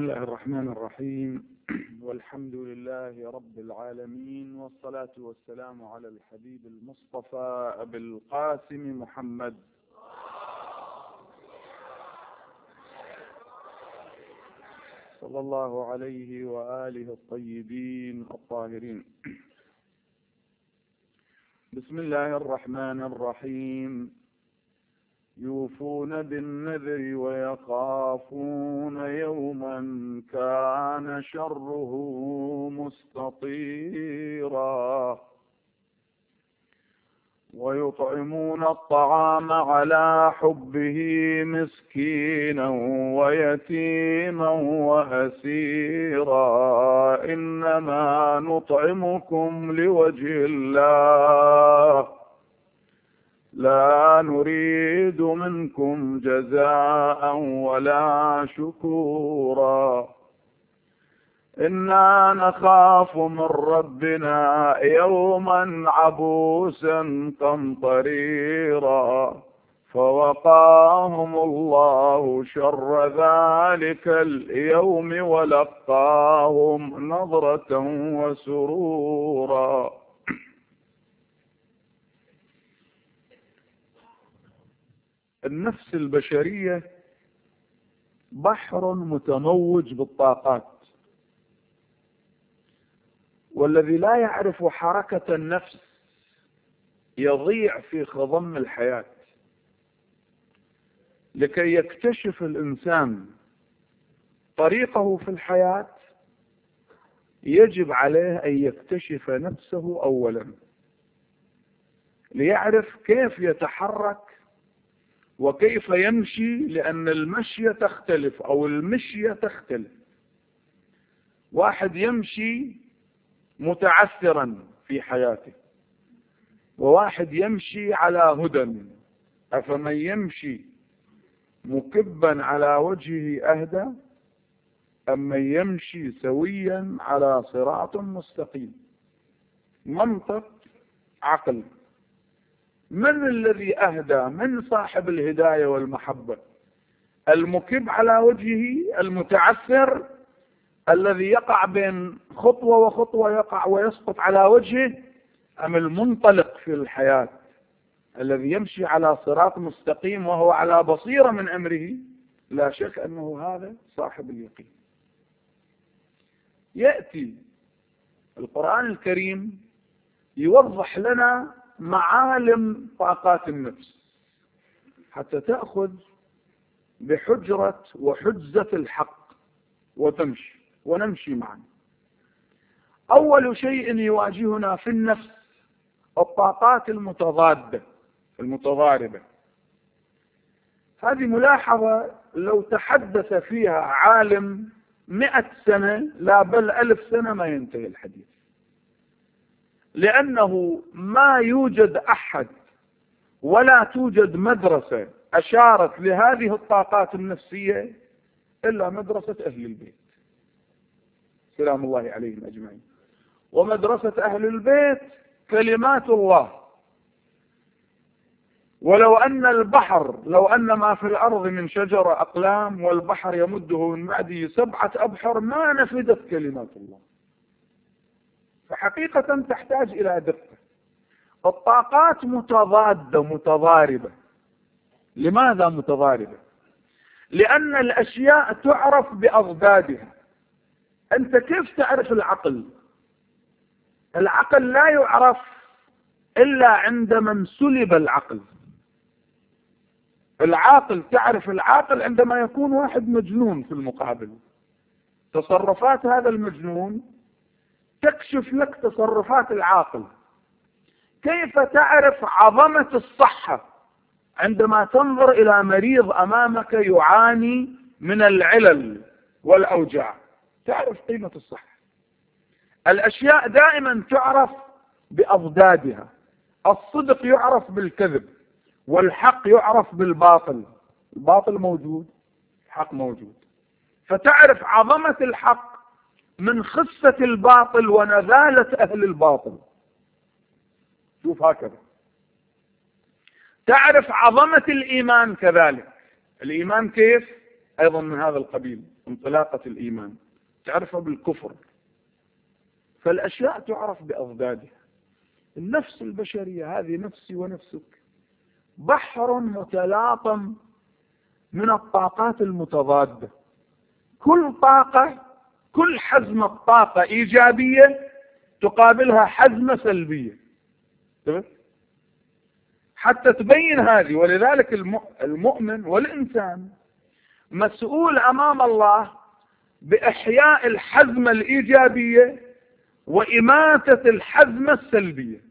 بسم الله الرحمن الرحيم. والحمد لله رب العالمين، والصلاة والسلام على الحبيب المصطفى أبي القاسم محمد صلى الله عليه وآله الطيبين الطاهرين. بسم الله الرحمن الرحيم. يوفون بالنذر ويخافون يوما كان شره مستطيرا، ويطعمون الطعام على حبه مسكينا ويتيما وأسيرا، إنما نطعمكم لوجه الله لا نريد منكم جزاء ولا شكورا، إنا نخاف من ربنا يوما عبوسا قمطريرا، فوقاهم الله شر ذلك اليوم ولقاهم نضرة وسرورا. النفس البشرية بحر متموج بالطاقات، والذي لا يعرف حركة النفس يضيع في خضم الحياة. لكي يكتشف الإنسان طريقه في الحياة يجب عليه أن يكتشف نفسه أولا، ليعرف كيف يتحرك وكيف يمشي، لأن المشي تختلف أو المشية تختلف. واحد يمشي متعثرا في حياته، وواحد يمشي على هدى. أفمن يمشي مكبا على وجهه أهدى أم من يمشي سويا على صراط مستقيم؟ منطق، عقل. من الذي أهدى؟ من صاحب الهداية والمحبة؟ المكب على وجهه المتعثر الذي يقع بين خطوة وخطوة، يقع ويسقط على وجهه، أم المنطلق في الحياة الذي يمشي على صراط مستقيم وهو على بصيرة من أمره؟ لا شك أنه هذا صاحب اليقين. يأتي القرآن الكريم يوضح لنا معالم طاقات النفس حتى تأخذ بحجرة وحجزة الحق وتمشي ونمشي معا. أول شيء يواجهنا في النفس الطاقات المتضادة المتضاربة. هذه ملاحظة لو تحدث فيها عالم 100 سنة لا بل 1000 سنة ما ينتهي الحديث، لأنه ما يوجد أحد ولا توجد مدرسة أشارت لهذه الطاقات النفسية إلا مدرسة أهل البيت سلام الله عليهم أجمعين. ومدرسة أهل البيت كلمات الله. ولو أن البحر، لو أن ما في الأرض من شجر أقلام والبحر يمده من بعده 7 أبحر ما نفدت كلمات الله. فحقيقة تحتاج إلى دقة. الطاقات متضادة متضاربة. لماذا متضاربة؟ لأن الأشياء تعرف بأضدادها. أنت كيف تعرف العقل؟ العقل لا يعرف إلا عند من سلب العقل. العاقل، تعرف العاقل عندما يكون واحد مجنون في المقابل. تصرفات هذا المجنون تكشف لك تصرفات العاقل. كيف تعرف عظمة الصحة عندما تنظر إلى مريض أمامك يعاني من العلل والأوجاع؟ تعرف قيمة الصحة. الأشياء دائما تعرف بأضدادها. الصدق يعرف بالكذب، والحق يعرف بالباطل. الباطل موجود، الحق موجود. فتعرف عظمة الحق من خسة الباطل ونذالة أهل الباطل. شوف هكذا. تعرف عظمة الإيمان كذلك. الإيمان كيف؟ أيضا من هذا القبيل. انطلاقة الإيمان، تعرفها بالكفر. فالأشياء تعرف بأضدادها. النفس البشرية هذه نفسي ونفسك بحر متلاطم من الطاقات المتضادة. كل طاقة، كل حزمة طاقة إيجابية تقابلها حزمة سلبية، حتى تبين هذه. ولذلك المؤمن والإنسان مسؤول أمام الله بإحياء الحزمة الإيجابية وإماتة الحزمة السلبية.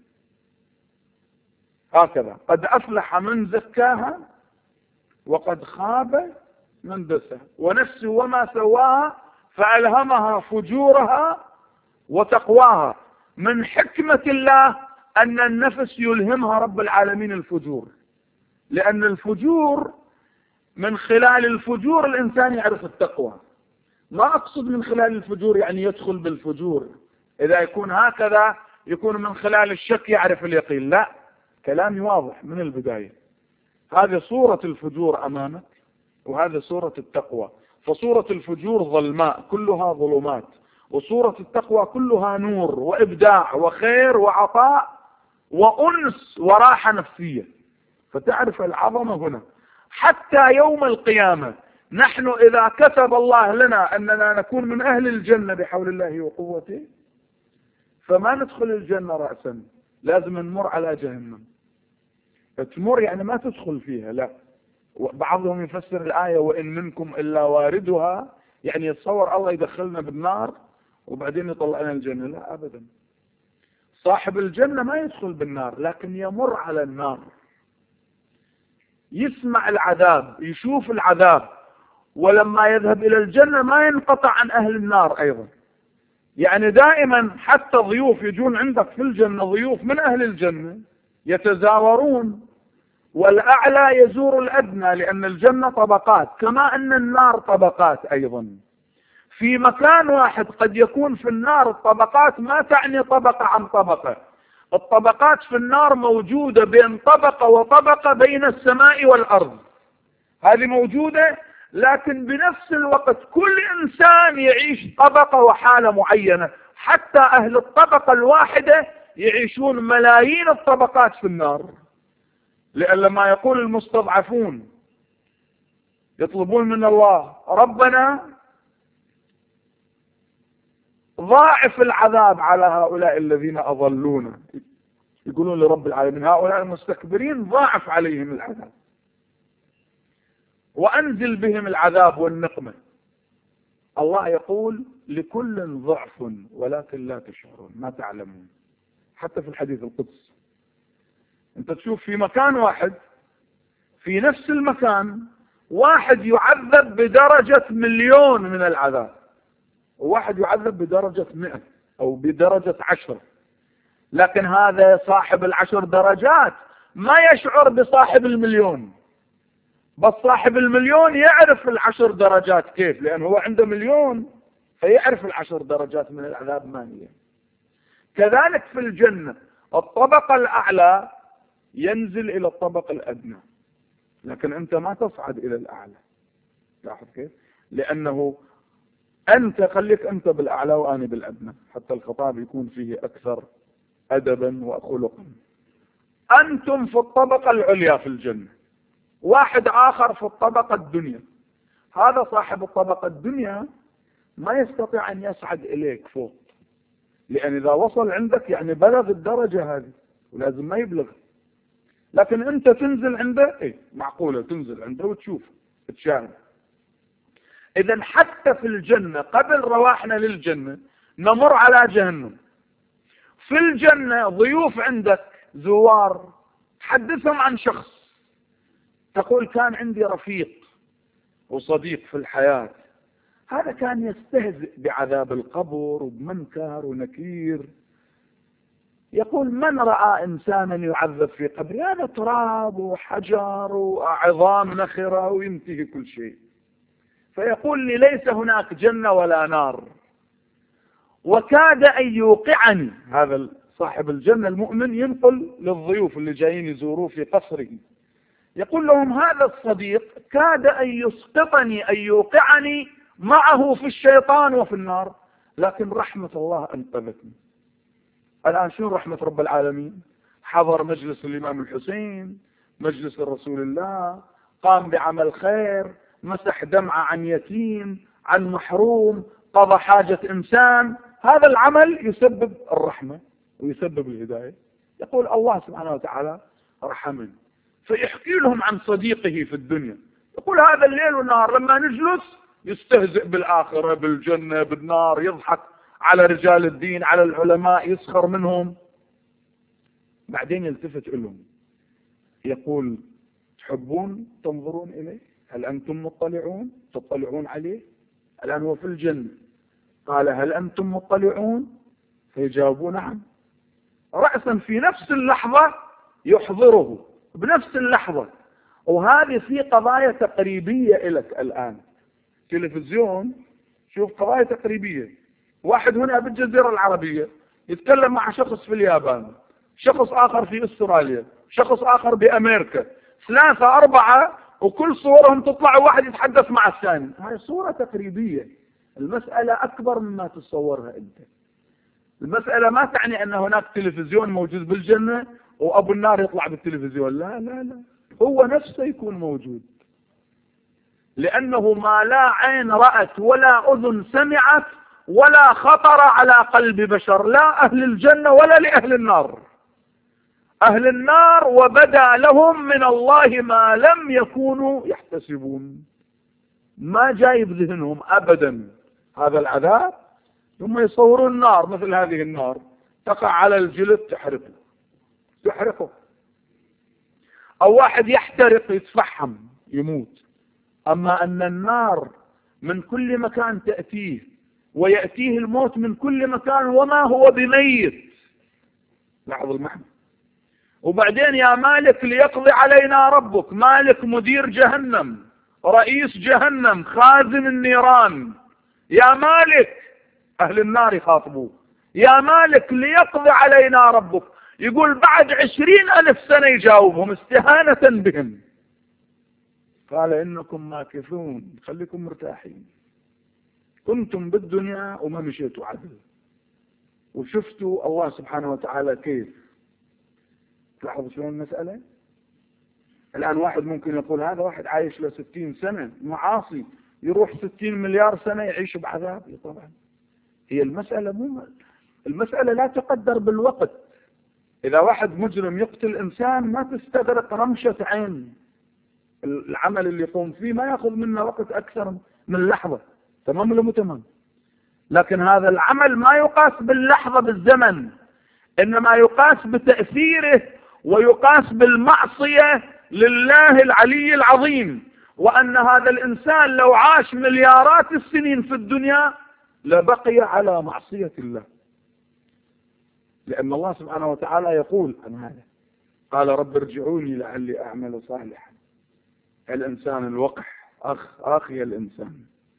هكذا قد أفلح من زكاها وقد خاب من دساها، ونفس وما سواها فألهمها فجورها وتقواها. من حكمة الله أن النفس يلهمها رب العالمين الفجور، لأن الفجور من خلال الفجور الإنسان يعرف التقوى. ما أقصد من خلال الفجور يعني يدخل بالفجور، إذا يكون هكذا يكون من خلال الشك يعرف اليقين، لا، كلامي واضح من البداية. هذه صورة الفجور أمامك وهذه صورة التقوى. فصورة الفجور ظلماء كلها ظلمات، وصورة التقوى كلها نور وإبداع وخير وعطاء وأنس وراحة نفسية. فتعرف العظمة هنا. حتى يوم القيامة نحن إذا كتب الله لنا أننا نكون من أهل الجنة بحول الله وقوته، فما ندخل الجنة رأسا، لازم نمر على جهنم. تمر يعني ما تدخل فيها، لا. بعضهم يفسر الآية وإن منكم إلا واردها، يعني يتصور الله يدخلنا بالنار وبعدين يطلعنا الجنة. لا أبدا، صاحب الجنة ما يدخل بالنار لكن يمر على النار، يسمع العذاب، يشوف العذاب، ولما يذهب إلى الجنة ما ينقطع عن أهل النار أيضا. يعني دائما حتى ضيوف يجون عندك في الجنة، ضيوف من أهل الجنة يتزاورون، والأعلى يزور الأدنى، لأن الجنة طبقات كما أن النار طبقات أيضا. في مكان واحد قد يكون في النار الطبقات ما تعني طبقة عن طبقة، الطبقات في النار موجودة بين طبقة وطبقة، بين السماء والأرض، هذه موجودة. لكن بنفس الوقت كل إنسان يعيش طبقة وحالة معينة، حتى أهل الطبقة الواحدة يعيشون ملايين الطبقات في النار. لأن لما يقول المستضعفون يطلبون من الله ربنا ضاعف العذاب على هؤلاء الذين أضلونا، يقولون لرب العالمين هؤلاء المستكبرين ضاعف عليهم العذاب وأنزل بهم العذاب والنقمة. الله يقول لكل ضعف ولكن لا تشعرون، ما تعلمون. حتى في الحديث القدسي انت تشوف في مكان واحد، في نفس المكان، واحد يعذب بدرجة 1,000,000 من العذاب، وواحد يعذب بدرجة 100 أو بدرجة 10، لكن هذا صاحب 10 درجات ما يشعر بصاحب 1,000,000، بس صاحب 1,000,000 يعرف 10 درجات كيف، لأنه هو عنده 1,000,000 فيعرف 10 درجات من العذاب ما هي. كذلك في الجنة الطبقة الأعلى ينزل إلى الطبقة الأدنى، لكن أنت ما تصعد إلى الأعلى. لاحظ كيف؟ لأنه أنت خليك أنت بالأعلى وأنا بالأدنى، حتى الخطاب يكون فيه أكثر أدبا وخلقا. أنتم في الطبقة العليا في الجنة، واحد آخر في الطبقة الدنيا. هذا صاحب الطبقة الدنيا ما يستطيع أن يصعد إليك فوق، لأن إذا وصل عندك يعني بلغ الدرجة هذه، ولازم ما يبلغ. لكن أنت تنزل عنده، إيه معقولة تنزل عنده وتشوف تشاهد. إذا حتى في الجنة قبل رواحنا للجنة نمر على جهنم. في الجنة ضيوف عندك زوار، تحدثهم عن شخص، تقول كان عندي رفيق وصديق في الحياة، هذا كان يستهزئ بعذاب القبر وبمنكر ونكير. يقول من رأى إنسانا يعذب في قبره؟ هذا تراب وحجر وعظام نخرة وينتهي كل شيء. فيقول لي ليس هناك جنة ولا نار، وكاد أن يوقعني. هذا صاحب الجنة المؤمن ينقل للضيوف اللي جايين يزوروه في قصره، يقول لهم هذا الصديق كاد أن يسقطني، أن يوقعني معه في الشيطان وفي النار، لكن رحمة الله أنقذتني. الآن شنو رحمة رب العالمين؟ حضر مجلس الإمام الحسين، مجلس رسول الله، قام بعمل خير، مسح دمعة عن يتيم، عن محروم، قضى حاجة إنسان. هذا العمل يسبب الرحمة ويسبب الهداية. يقول الله سبحانه وتعالى رحمني. فيحكي لهم عن صديقه في الدنيا، يقول هذا الليل والنهار لما نجلس يستهزئ بالآخرة، بالجنة، بالنار، يضحك على رجال الدين، على العلماء، يسخر منهم. بعدين يلتفت لهم يقول تحبون تنظرون إليه؟ هل أنتم مطلعون تطلعون عليه؟ الآن هو في الجنة. قال هل أنتم مطلعون؟ فيجاوبون نعم. رأسا في نفس اللحظة يحضره بنفس اللحظة. وهذه في قضايا تقريبية لك الآن. تلفزيون شوف قضايا تقريبية. واحد هنا بالجزيرة العربية يتكلم مع شخص في اليابان، شخص آخر في أستراليا، شخص آخر بأمريكا، 3 4 وكل صورهم تطلع واحد يتحدث مع الثاني. هاي صورة تقريبية. المسألة أكبر مما تتصورها أنت. المسألة ما تعني أن هناك تلفزيون موجود بالجنة وأبو النار يطلع بالتلفزيون. لا لا لا، هو نفسه يكون موجود، لأنه ما لا عين رأت ولا أذن سمعت ولا خطر على قلب بشر، لا أهل الجنة ولا لأهل النار. أهل النار وبدا لهم من الله ما لم يكونوا يحتسبون، ما جاي بذهنهم أبدا هذا العذاب. ثم يصورون النار مثل هذه النار تقع على الجلد تحرقه، أو واحد يحترق يتفحم يموت. أما أن النار من كل مكان تأتيه ويأتيه الموت من كل مكان وما هو بميت. لاحظ المعنى. وبعدين يا مالك ليقضي علينا ربك. مالك مدير جهنم، رئيس جهنم، خازن النيران. يا مالك، أهل النار يخاطبوه، يا مالك ليقضي علينا ربك. يقول بعد 20,000 سنة يجاوبهم استهانة بهم. قال إنكم ماكثون، خليكم مرتاحين. كنتم بالدنيا وما مشيتوا عدل، وشفتوا الله سبحانه وتعالى كيف. تلاحظوا شلون المسألة. الآن واحد ممكن يقول هذا واحد عايش له 60 سنة معاصي، يروح 60 مليار سنة يعيش بعذاب. طبعا هي المسألة لا تقدر بالوقت. إذا واحد مجرم يقتل إنسان ما تستغرق رمشة عين. العمل اللي يقوم فيه ما يأخذ منا وقت أكثر من لحظة. تمام ولا مو تمام؟ لكن هذا العمل ما يقاس باللحظة بالزمن، إنما يقاس بتأثيره ويقاس بالمعصية لله العلي العظيم. وأن هذا الإنسان لو عاش مليارات السنين في الدنيا لبقي على معصية الله، لأن الله سبحانه وتعالى يقول عن هذا قال رب ارجعوني لعلي أعمل صالحا. الإنسان الوقح أخي الإنسان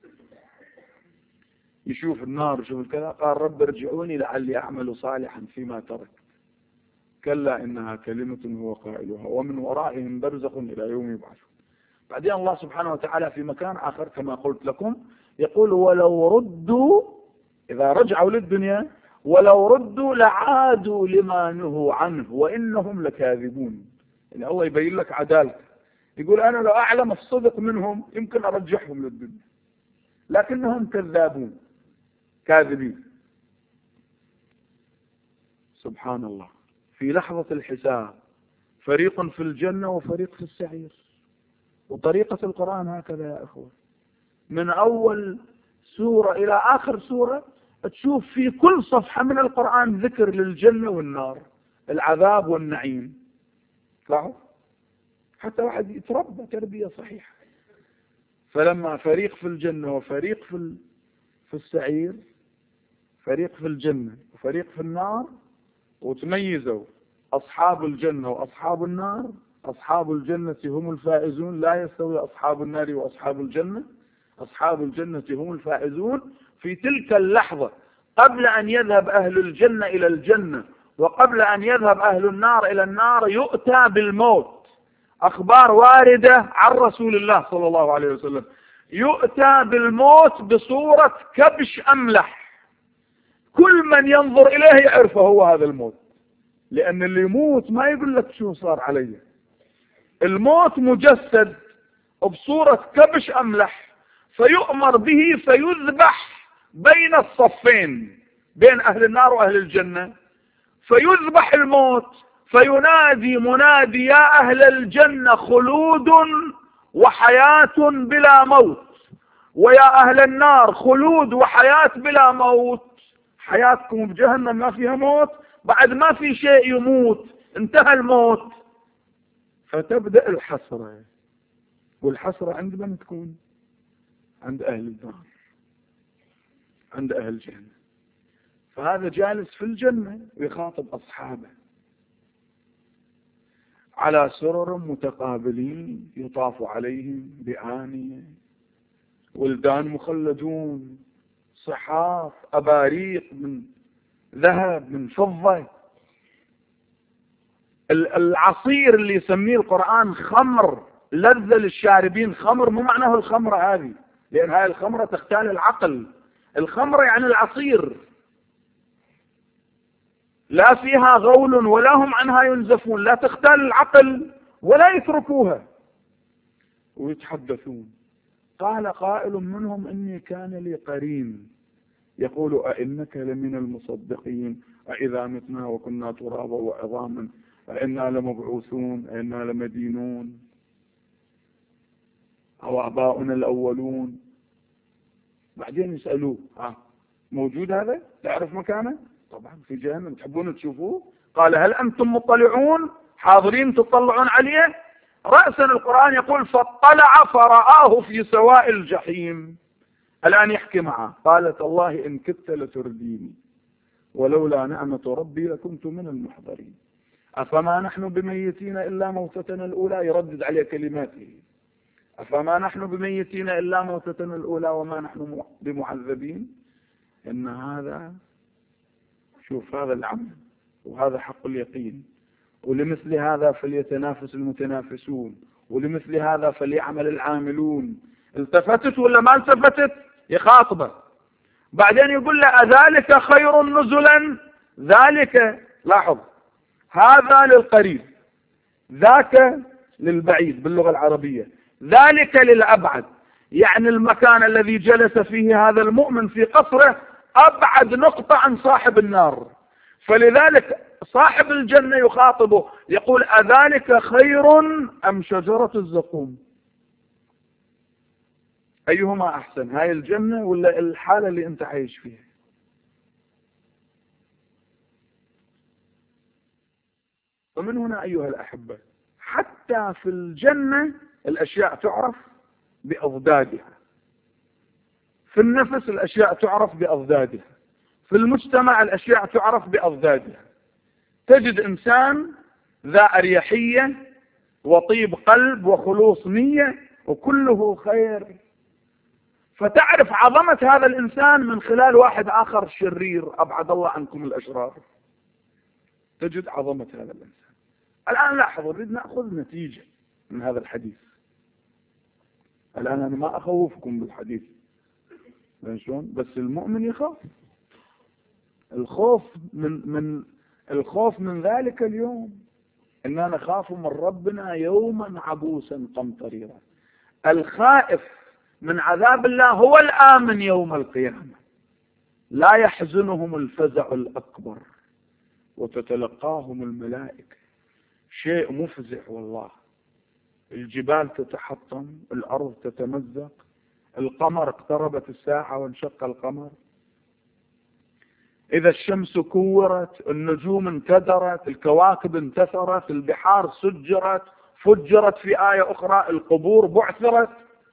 يشوف النار يشوف كذا، قال رب ارجعوني لعلي أعمل صالحا فيما ترك كلا إنها كلمة هو قائلها ومن ورائهم برزخ إلى يوم يبعثون. بعدين الله سبحانه وتعالى في مكان آخر كما قلت لكم يقول ولو ردوا، إذا رجعوا للدنيا ولو ردوا لعادوا لما نهوا عنه وإنهم لكاذبون. يعني الله يبين لك عدالته. يقول أنا لو أعلم الصدق منهم يمكن أرجعهم للدنيا، لكنهم كذابون كاذبين. سبحان الله. في لحظة الحساب فريق في الجنة وفريق في السعير. وطريقة القرآن هكذا يا أخوة، من أول سورة إلى آخر سورة تشوف في كل صفحة من القرآن ذكر للجنة والنار، العذاب والنعيم. لاحظ حتى واحد يتربى تربية صحيحة. فلما فريق في الجنة وفريق في السعير، فريق في الجنة وفريق في النار، وتميزوا أصحاب الجنة وأصحاب النار. أصحاب الجنة هم الفائزون، لا يستوي أصحاب النار وأصحاب الجنة. أصحاب الجنة هم الفائزون. في تلك اللحظة قبل أن يذهب أهل الجنة إلى الجنة وقبل أن يذهب أهل النار إلى النار يؤتى بالموت. أخبار واردة عن رسول الله صلى الله عليه وسلم يؤتى بالموت بصورة كبش أملح، كل من ينظر إليه يعرفه هو هذا الموت، لأن اللي يموت ما يقول لك شو صار علي. الموت مجسد بصورة كبش أملح، فيؤمر به فيذبح بين الصفين، بين أهل النار وأهل الجنة. فيذبح الموت فينادي منادي: يا أهل الجنة خلود وحياة بلا موت، ويا أهل النار خلود وحياة بلا موت. حياتكم بجهنم ما فيها موت، بعد ما في شيء يموت، انتهى الموت. فتبدأ الحسرة، والحسرة عند من تكون؟ عند أهل النار، عند أهل الجنة. فهذا جالس في الجنة ويخاطب أصحابه على سرر متقابلين يطاف عليهم بآنية، ولدان مخلدون، صحاف، أباريق من ذهب من فضة. العصير اللي يسميه القرآن خمر لذة للشاربين، خمر مو معناه الخمرة هذه، لأن هاي الخمرة تختال العقل. الخمرة يعني العصير، لا فيها غول ولا هم عنها ينزفون، لا تختال العقل ولا يتركوها. ويتحدثون. قال قائل منهم: إني كان لي قرين يقول أئنك لمن المصدقين أئذا متنا وكنا ترابا وعظاما أئنا لمبعوثون أئنا لمدينون أو آباؤنا الأولون. بعدين يسألوه: موجود هذا؟ تعرف مكانه؟ طبعا في جهنم، تحبون تشوفوه؟ قال: هل أنتم مطلعون؟ حاضرين تطلعون عليه؟ رأسا القرآن يقول: فاطلع فرآه في سواء الجحيم. الآن يحكي معه: قالت الله إن كدت لترديني ولولا نعمة ربي لكنت من المحضرين أفما نحن بميتين إلا موتتنا الأولى. يردد عليه كلماته: أفما نحن بميتين إلا موتتنا الأولى وما نحن بمعذبين. إن هذا، شوف هذا العمل وهذا حق اليقين، ولمثل هذا فليتنافس المتنافسون، ولمثل هذا فليعمل العاملون. التفتت ولا ما التفتت؟ يخاطبه. بعدين يقول له: أذلك خير نزلا؟ ذلك، لاحظ، هذا للقريب، ذاك للبعيد باللغة العربية، ذلك للأبعد، يعني المكان الذي جلس فيه هذا المؤمن في قصره أبعد نقطة عن صاحب النار. فلذلك صاحب الجنة يخاطبه يقول: أذلك خير أم شجرة الزقوم؟ أيهما أحسن، هاي الجنة ولا الحالة اللي أنت عايش فيها؟ ومن هنا أيها الأحبة، حتى في الجنة الأشياء تعرف بأضدادها، في النفس الأشياء تعرف بأضدادها، في المجتمع الأشياء تعرف بأضدادها. تجد إنسان ذا أريحية وطيب قلب وخلوص نية وكله خير، فتعرف عظمة هذا الإنسان من خلال واحد آخر شرير، أبعد الله عنكم الأشرار. تجد عظمة هذا الإنسان. الآن لاحظوا، نريد نأخذ نتيجة من هذا الحديث. الآن أنا ما أخوفكم بالحديث شلون، بس المؤمن يخاف. الخوف من ذلك اليوم، إننا نخاف من ربنا يوما عبوسا قمطريرا. الخائف من عذاب الله هو الآمن يوم القيامة. لا يحزنهم الفزع الأكبر وتتلقاهم الملائكة. شيء مفزع والله. الجبال تتحطم، الأرض تتمزق، القمر اقتربت الساعة وانشق القمر، إذا الشمس كورت، النجوم انكدرت، الكواكب انتثرت، البحار سجرت، فجرت في آية أخرى، القبور بعثرت.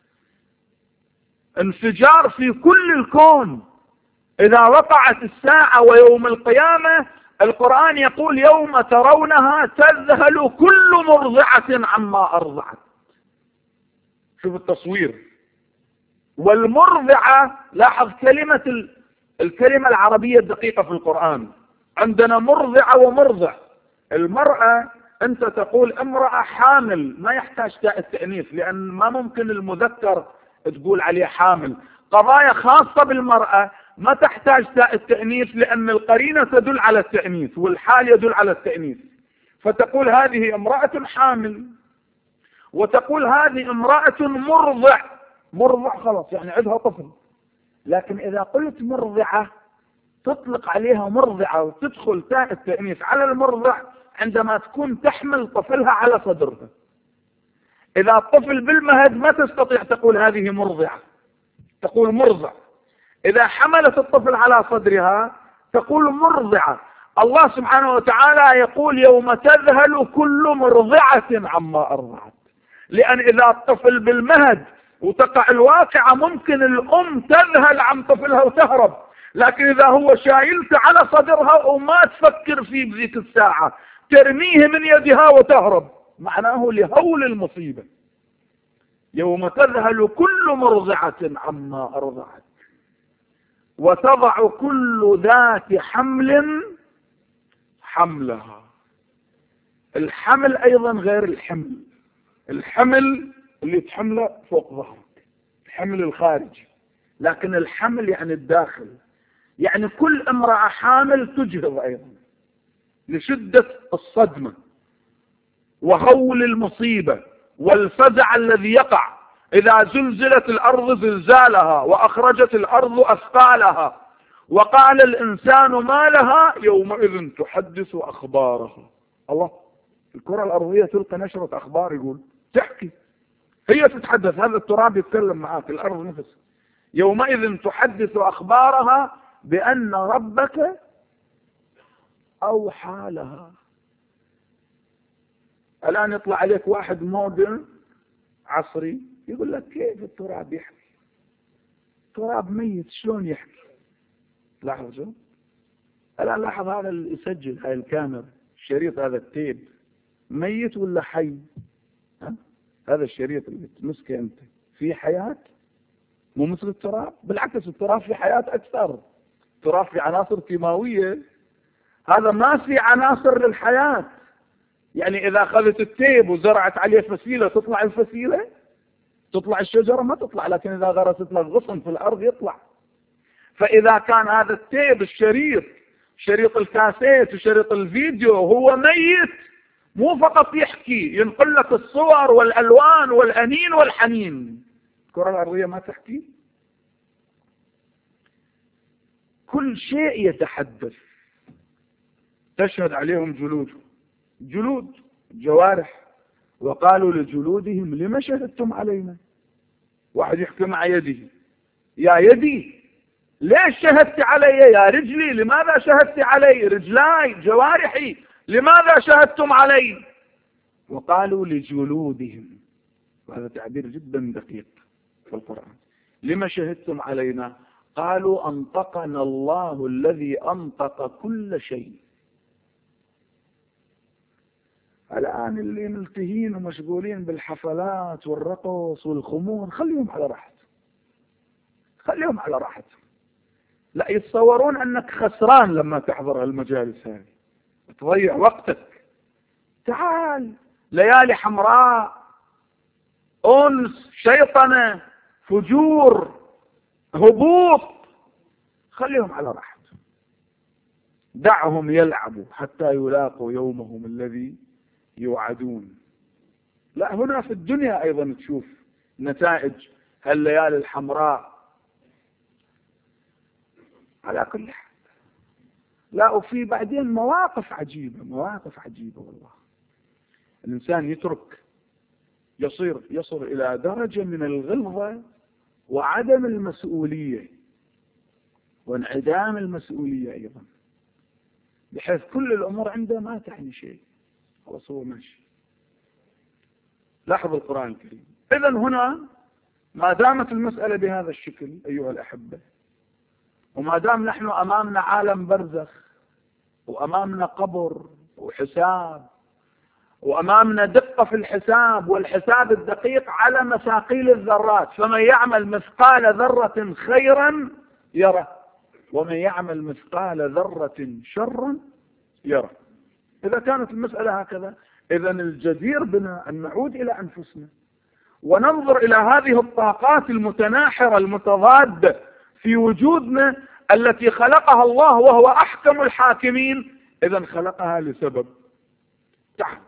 انفجار في كل الكون. إذا وقعت الساعة ويوم القيامة، القرآن يقول: يوم ترونها تذهل كل مرضعة عما أرضعت. شوف التصوير. والمرضعة، لاحظ الكلمة العربية الدقيقة في القرآن. عندنا مرضعة ومرضع. المرأة أنت تقول امرأة حامل، ما يحتاج تاء التأنيث، لأن ما ممكن المذكر تقول عليه حامل. قضايا خاصة بالمرأة ما تحتاج تاء التأنيث، لأن القرينة تدل على التأنيث والحال يدل على التأنيث، فتقول هذه امرأة حامل، وتقول هذه امرأة مرضع. مرضع خلاص يعني عندها طفل. لكن إذا قلت مرضعة تطلق عليها مرضعة وتدخل تاء التأنيث على المرضع عندما تكون تحمل طفلها على صدرها. إذا الطفل بالمهد ما تستطيع تقول هذه مرضعة، تقول مرضع. إذا حملت الطفل على صدرها تقول مرضعة. الله سبحانه وتعالى يقول يوم تذهل كل مرضعة عما أرضعت، لأن إذا الطفل بالمهد وتقع الواقعة ممكن الأم تذهل عن طفلها وتهرب، لكن إذا هو شايلته على صدرها وما تفكر فيه بذيك الساعة ترميه من يدها وتهرب، معناه لهول المصيبة. يوم تذهل كل مرضعة عما أرضعت وتضع كل ذات حمل حملها. الحمل أيضا غير الحمل. الحمل اللي تحمله فوق ظهرك، الحمل الخارجي، لكن الحمل يعني الداخل. يعني كل امرأة حامل تجهض أيضا لشدة الصدمة وهول المصيبة والفزع الذي يقع إذا زلزلت الأرض زلزالها وأخرجت الأرض أثقالها وقال الإنسان ما لها يومئذ تحدث أخبارها. الله، الكرة الأرضية تلقى نشرة أخبار، يقول تحكي، هي تتحدث، هذا التراب يتكلم معك، الأرض نفس. يومئذ تحدث أخبارها بأن ربك أوحى لها. الآن يطلع عليك واحد مودرن عصري يقول لك كيف التراب يحكي؟ تراب ميت شلون يحكي؟ لاحظوا الآن، لاحظ هذا اللي يسجل، هاي الكاميرا، الشريط هذا التيب ميت ولا حي؟ هذا الشريط اللي تمسكه أنت في حياة، مو مثل التراب. بالعكس التراب في حياة أكثر، التراب في عناصر كيماوية، هذا ما في عناصر للحياة. يعني إذا أخذت التيب وزرعت عليه فسيلة تطلع الفسيلة؟ تطلع الشجرة؟ ما تطلع. لكن إذا غرست لك غصن في الأرض يطلع. فإذا كان هذا التيب، الشريط، شريط الكاسيت وشريط الفيديو هو ميت، مو فقط يحكي، ينقل لك الصور والألوان والأنين والحنين. الكرة الأرضية ما تحكي؟ كل شيء يتحدث، تشهد عليهم جلود جوارح. وقالوا لجلودهم لما شهدتم علينا؟ واحد يحكي مع يده، يا يدي ليش شهدت علي؟ يا رجلي لماذا شهدت علي؟ رجلاي جوارحي لماذا شهدتم علي؟ وقالوا لجلودهم، وهذا تعبير جدا دقيق في القرآن، لما شهدتم علينا؟ قالوا أنطقنا الله الذي أنطق كل شيء. الآن اللي ملتهين ومشغولين بالحفلات والرقص والخمور خليهم على راحتهم، خليهم على راحتهم. لا يتصورون أنك خسران لما تحضر المجالس هذه، تضيع وقتك. تعال، ليالي حمراء، أنس، شيطنة، فجور، هبوط، خليهم على راحتهم، دعهم يلعبوا حتى يلاقوا يومهم الذي يوعدون. لا، هنا في الدنيا أيضا تشوف نتائج هالليالي الحمراء. على كل حال، لا، وفي بعدين مواقف عجيبة، مواقف عجيبة والله. الإنسان يترك، يصل إلى درجة من الغلظة وعدم المسؤولية وانعدام المسؤولية أيضا، بحيث كل الأمور عنده ما تعني شيء، خلاص هو ماشي. لاحظ القرآن الكريم. إذن هنا ما دامت المسألة بهذا الشكل أيها الأحبة، وما دام نحن أمامنا عالم برزخ، وأمامنا قبر وحساب، وأمامنا دقة في الحساب، والحساب الدقيق على مثاقيل الذرات، فمن يعمل مثقال ذرة خيرا يره ومن يعمل مثقال ذرة شرا يره. إذا كانت المسألة هكذا، إذن الجدير بنا أن نعود إلى أنفسنا وننظر إلى هذه الطاقات المتناحرة المتضادة في وجودنا التي خلقها الله وهو أحكم الحاكمين، إذا خلقها لسبب. تعال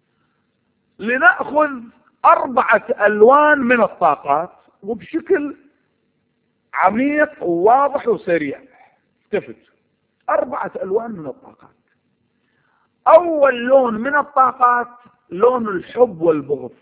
لنأخذ 4 ألوان من الطاقات وبشكل عميق وواضح وسريع. التفت، 4 ألوان من الطاقات. أول لون من الطاقات لون الحب والبغض.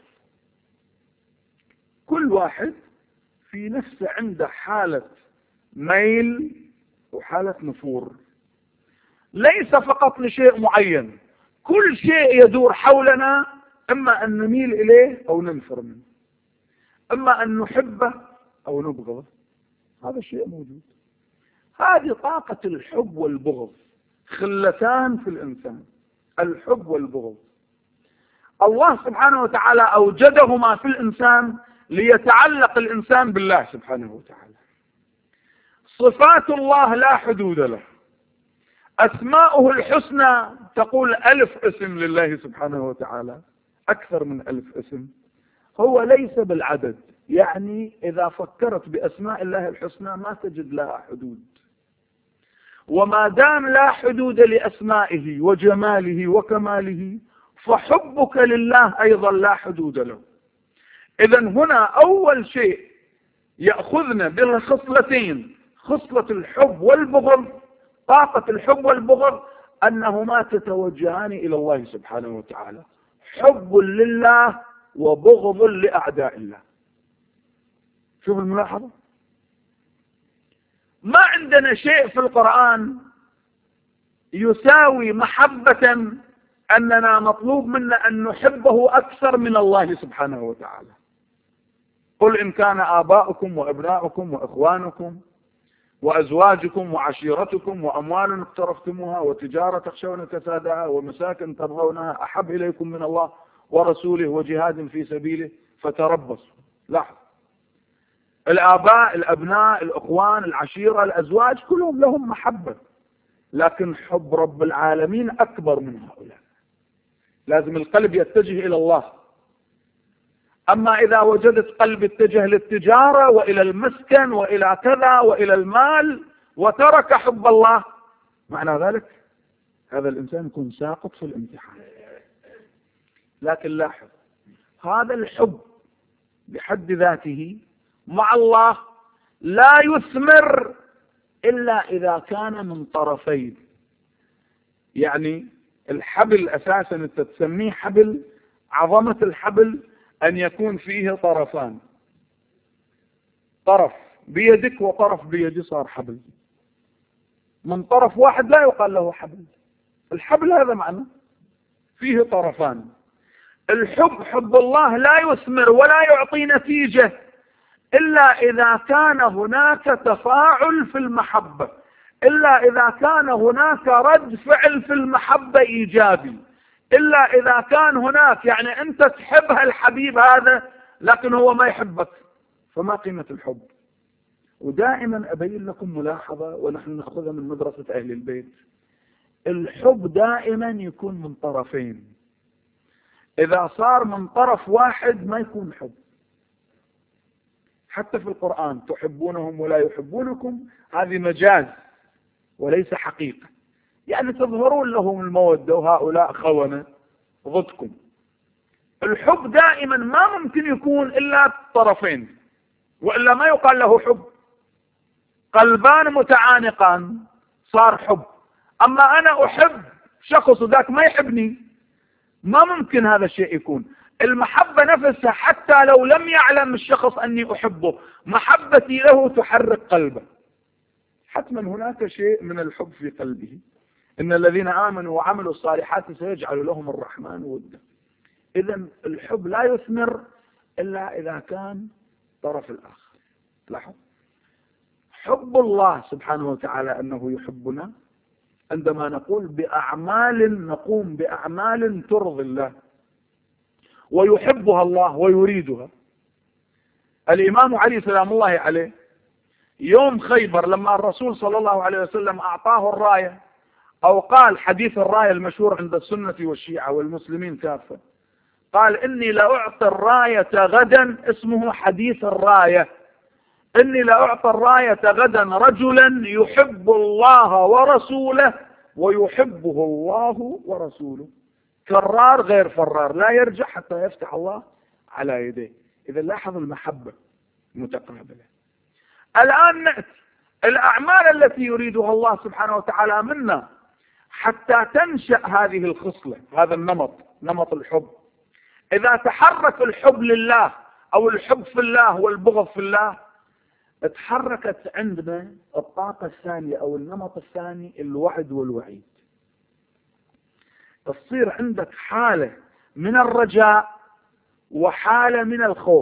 كل واحد في نفسه عنده حالة ميل وحالة نفور، ليس فقط لشيء معين، كل شيء يدور حولنا إما أن نميل إليه أو ننفر منه، إما أن نحبه أو نبغضه، هذا الشيء موجود. هذه طاقة الحب والبغض، خلتان في الإنسان، الحب والبغض. الله سبحانه وتعالى أوجدهما في الإنسان ليتعلق الإنسان بالله سبحانه وتعالى. صفات الله لا حدود له، أسماؤه الحسنى تقول 1000 اسم لله سبحانه وتعالى، أكثر من 1000 اسم. هو ليس بالعدد، يعني إذا فكرت بأسماء الله الحسنى ما تجد لها حدود. وما دام لا حدود لأسمائه وجماله وكماله، فحبك لله أيضا لا حدود له. إذا هنا أول شيء يأخذنا بالخصلتين، خصلة الحب والبغض، طاقة الحب والبغض، أنهما تتوجهان إلى الله سبحانه وتعالى، حب لله وبغض لأعداء الله. شوف الملاحظة، ما عندنا شيء في القرآن يساوي محبة أننا مطلوب منا أن نحبه أكثر من الله سبحانه وتعالى. قل إن كان آباؤكم وأبناؤكم وإخوانكم وأزواجكم وعشيرتكم وأموال اقترفتموها وتجارة تخشون كسادها ومساكن ترضونها أحب إليكم من الله ورسوله وجهاد في سبيله فتربصوا. لاحظ، الآباء، الأبناء، الأخوان، العشيرة، الأزواج، كلهم لهم محبة، لكن حب رب العالمين أكبر من هؤلاء. لازم القلب يتجه إلى الله. أما إذا وجدت قلب اتجه للتجارة وإلى المسكن وإلى كذا وإلى المال وترك حب الله، معنى ذلك هذا الإنسان يكون ساقط في الامتحان. لكن لاحظ، هذا الحب بحد ذاته مع الله لا يثمر إلا إذا كان من طرفين. يعني الحبل أساسا أنت تسميه حبل، عظمة الحبل أن يكون فيه طرفان، طرف بيدك وطرف بيدي صار حبل. من طرف واحد لا يقال له حبل. الحبل هذا معنى فيه طرفان. الحب، حب الله لا يثمر ولا يعطي نتيجة إلا إذا كان هناك تفاعل في المحبة، إلا إذا كان هناك رد فعل في المحبة إيجابي، إلا إذا كان هناك، يعني أنت تحبها الحبيب هذا لكن هو ما يحبك، فما قيمة الحب؟ ودائما أبين لكم ملاحظة ونحن نأخذها من مدرسة أهل البيت، الحب دائما يكون من طرفين. إذا صار من طرف واحد ما يكون حب. حتى في القرآن تحبونهم ولا يحبونكم، هذه مجاز وليس حقيقة، يعني تظهرون لهم المودة وهؤلاء خونة ضدكم. الحب دائما ما ممكن يكون إلا طرفين، وإلا ما يقال له حب. قلبان متعانقان صار حب. أما أنا أحب شخص وذاك ما يحبني، ما ممكن هذا الشيء يكون. المحبة نفسها حتى لو لم يعلم الشخص أني أحبه، محبتي له تحرك قلبه، حتما هناك شيء من الحب في قلبه. إن الذين آمنوا وعملوا الصالحات سيجعل لهم الرحمن ودا. إذا الحب لا يثمر إلا إذا كان طرف الآخر. لاحظ، حب الله سبحانه وتعالى أنه يحبنا عندما نقوم بأعمال ترضي الله ويحبها الله ويريدها. الإمام علي سلام الله عليه يوم خيبر لما الرسول صلى الله عليه وسلم أعطاه الراية، أو قال حديث الراية المشهور عند السنة والشيعة والمسلمين كافة، قال إني لأعطي الراية غدا، اسمه حديث الراية، إني لأعطي الراية غدا رجلا يحب الله ورسوله ويحبه الله ورسوله. كرار غير فرار، لا يرجع حتى يفتح الله على يديه. إذا لاحظ المحبة متقابلة. الآن نأتي الأعمال التي يريدها الله سبحانه وتعالى منا حتى تنشأ هذه الخصلة، هذا النمط، نمط الحب. إذا تحرك الحب لله أو الحب في الله والبغض في الله، اتحركت عندنا الطاقة الثانية أو النمط الثاني، الوعد والوعيد. تصير عندك حالة من الرجاء وحالة من الخوف.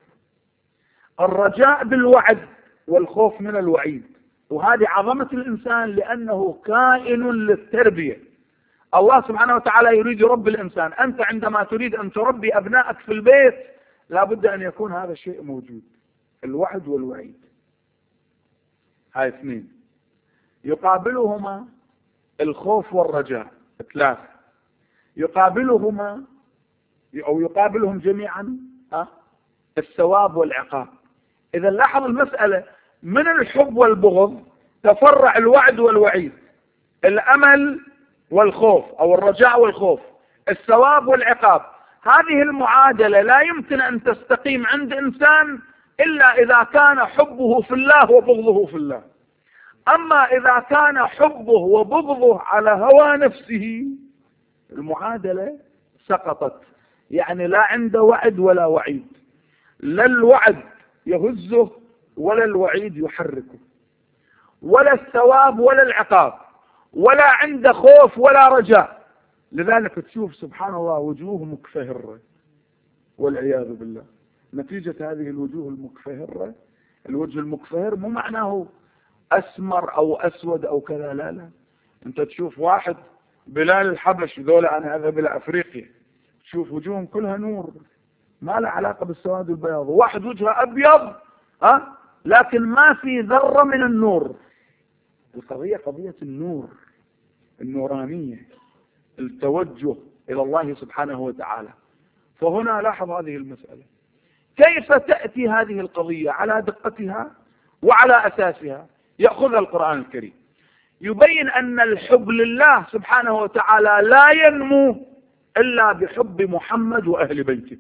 الرجاء بالوعد والخوف من الوعيد، وهذه عظمة الإنسان لأنه كائن للتربية. الله سبحانه وتعالى يريد يربي الإنسان. أنت عندما تريد أن تربي أبنائك في البيت لابد أن يكون هذا الشيء موجود، الوعد والوعيد. هاي اثنين يقابلهما الخوف والرجاء، ثلاثة يقابلهما أو يقابلهم جميعا الثواب والعقاب. إذا لاحظ المسألة، من الحب والبغض تفرع الوعد والوعيد، الأمل والخوف أو الرجاء والخوف، الثواب والعقاب. هذه المعادلة لا يمكن أن تستقيم عند إنسان إلا إذا كان حبه في الله وبغضه في الله. أما إذا كان حبه وبغضه على هوى نفسه، المعادلة سقطت. يعني لا عنده وعد ولا وعيد، لا الوعد يهزه ولا الوعيد يحركه، ولا الثواب ولا العقاب، ولا عنده خوف ولا رجاء. لذلك تشوف سبحان الله وجوه مكفهرة والعياذ بالله. نتيجة هذه الوجوه المكفهرة، الوجه المكفهر مو معناه أسمر أو أسود أو كذا، لا لا. أنت تشوف واحد بلال الحبش، ذولا أنا أذهب إلى أفريقيا، تشوف وجوههم كلها نور، ما له علاقة بالسواد والبياض. واحد وجهه أبيض لكن ما في ذرة من النور. القضية قضية النور، النورانية، التوجه إلى الله سبحانه وتعالى. فهنا لاحظ هذه المسألة، كيف تأتي هذه القضية على دقتها وعلى أساسها. يأخذ القرآن الكريم يبين أن الحب لله سبحانه وتعالى لا ينمو إلا بحب محمد وأهل بيته.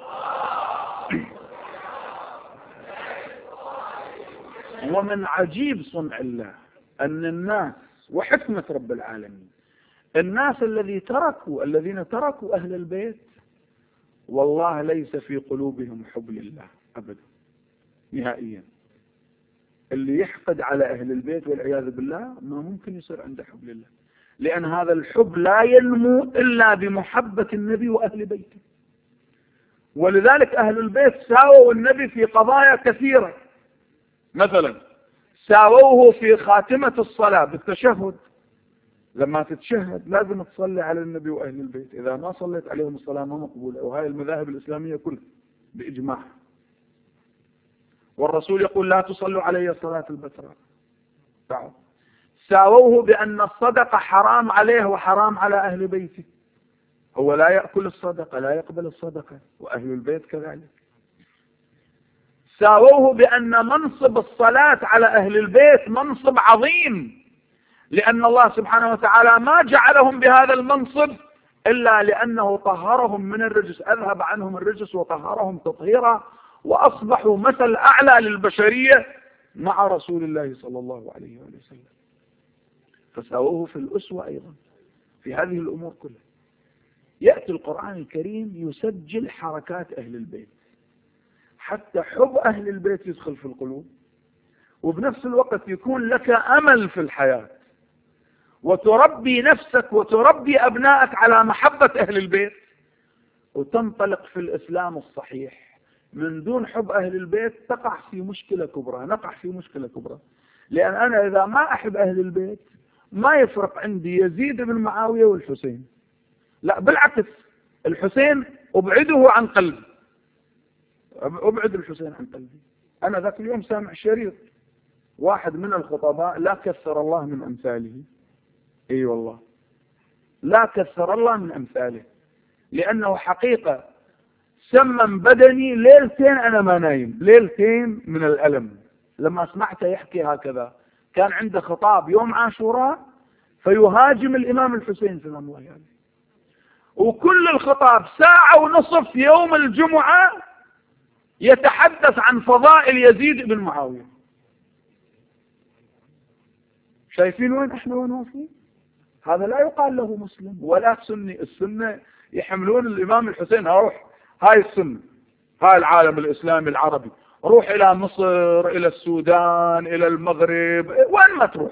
ومن عجيب صنع الله أن الناس وحكمة رب العالمين، الناس الذين تركوا أهل البيت والله ليس في قلوبهم حب لله أبدا نهائيا. اللي يحقد على أهل البيت والعياذ بالله ما ممكن يصير عنده حب لله، لأن هذا الحب لا ينمو إلا بمحبة النبي وأهل بيته. ولذلك أهل البيت ساووا النبي في قضايا كثيرة. مثلا ساووه في خاتمة الصلاة بالتشهد، لما تتشهد لازم تصلي على النبي وأهل البيت، إذا ما صليت عليهم الصلاة ما مقبولة. وهذه المذاهب الإسلامية كلها بإجماع. والرسول يقول لا تصلوا علي صلاة البتراء. ساووه بأن الصدقة حرام عليه وحرام على أهل بيته، هو لا يأكل الصدقة، لا يقبل الصدقة، وأهل البيت كذلك. ساووه بأن منصب الصلاة على أهل البيت منصب عظيم، لأن الله سبحانه وتعالى ما جعلهم بهذا المنصب إلا لأنه طهرهم من الرجس، أذهب عنهم الرجس وطهرهم تطهيرا، وأصبحوا مثل أعلى للبشرية مع رسول الله صلى الله عليه وسلم. فساووه في الأسوة أيضا في هذه الأمور كلها. يأتي القرآن الكريم يسجل حركات أهل البيت حتى حب أهل البيت يدخل في القلوب، وبنفس الوقت يكون لك أمل في الحياة، وتربي نفسك وتربي أبنائك على محبة أهل البيت، وتنطلق في الإسلام الصحيح. من دون حب أهل البيت تقع في مشكلة كبرى، نقع في مشكلة كبرى. لأن أنا إذا ما أحب أهل البيت ما يفرق عندي يزيد بن معاوية والحسين، لا بالعكس، الحسين أبعده عن قلبي، أبعد الحسين عن قلبي. أنا ذاك اليوم سامع شريط واحد من الخطباء لا كثر الله من أمثاله، أي والله لا كثر الله من أمثاله، لأنه حقيقة سمم بدني ليلتين أنا ما نايم، ليلتين من الألم لما سمعته يحكي هكذا. كان عنده خطاب يوم عاشوراء فيهاجم الإمام الحسين سلام الله عليه، وكل الخطاب ساعة ونصف يوم الجمعة يتحدث عن فضائل يزيد بن معاوية. شايفين وين احنا وين واصلين؟ هذا لا يقال له مسلم ولا سني. السنة يحملون الإمام الحسين، روح هاي السنة، هاي العالم الإسلامي العربي، روح إلى مصر، إلى السودان، إلى المغرب، وين ما تروح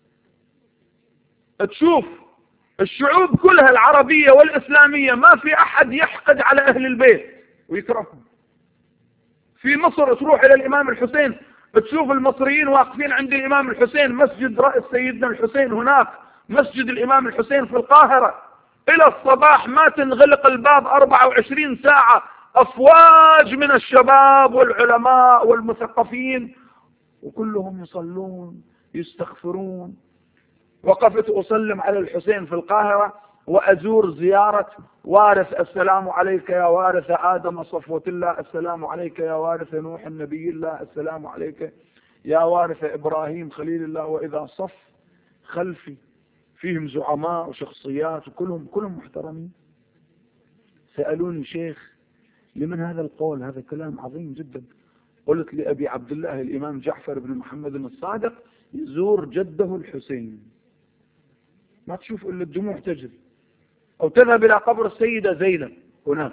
تشوف الشعوب كلها العربية والإسلامية ما في أحد يحقد على أهل البيت ويكرههم. في مصر تروح إلى الإمام الحسين تشوف المصريين واقفين عند الإمام الحسين، مسجد رأس سيدنا الحسين هناك، مسجد الإمام الحسين في القاهرة، إلى الصباح ما تنغلق الباب 24 ساعة، أفواج من الشباب والعلماء والمثقفين وكلهم يصلون يستغفرون. وقفت أسلم على الحسين في القاهرة وأزور زيارة وارث، السلام عليك يا وارث آدم صفوة الله، السلام عليك يا وارث نوح النبي الله، السلام عليك يا وارث إبراهيم خليل الله. وإذا صف خلفي فيهم زعماء وشخصيات وكلهم محترمين. سألوني شيخ لمن هذا القول؟ هذا كلام عظيم جدا. قلت لأبي عبد الله الإمام جعفر بن محمد الصادق يزور جده الحسين، ما تشوف إلا الدموع تجري. أو تذهب إلى قبر السيدة زينب هناك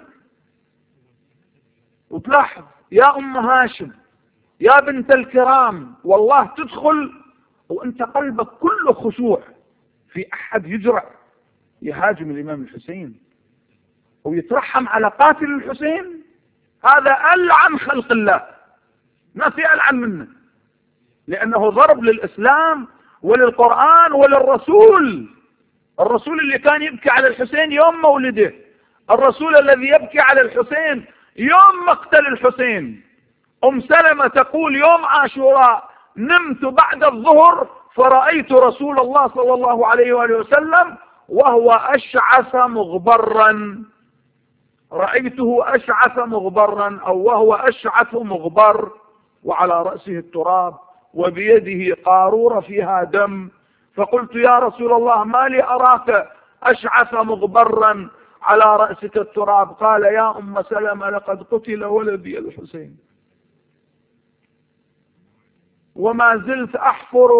وتلاحظ يا أم هاشم يا بنت الكرام، والله تدخل وأنت قلبك كله خشوع. في أحد يجرأ يهاجم الإمام الحسين ويترحم على قاتل الحسين؟ هذا ألعن خلق الله، ما في ألعن منه، لأنه ضرب للإسلام وللقرآن وللرسول. الرسول اللي كان يبكي على الحسين يوم مولده، الرسول الذي يبكي على الحسين يوم مقتل الحسين. أم سلمة تقول يوم عاشوراء نمت بعد الظهر فرأيت رسول الله صلى الله عليه وآله وسلم وهو أشعث مغبرا، رأيته أشعث مغبرا أو وهو أشعث مغبر وعلى رأسه التراب وبيده قارورة فيها دم. فقلت يا رسول الله ما لي أراك أشعث مغبرا على رأسك التراب؟ قال يا أم سلمة لقد قتل ولدي الحسين وما زلت أحفر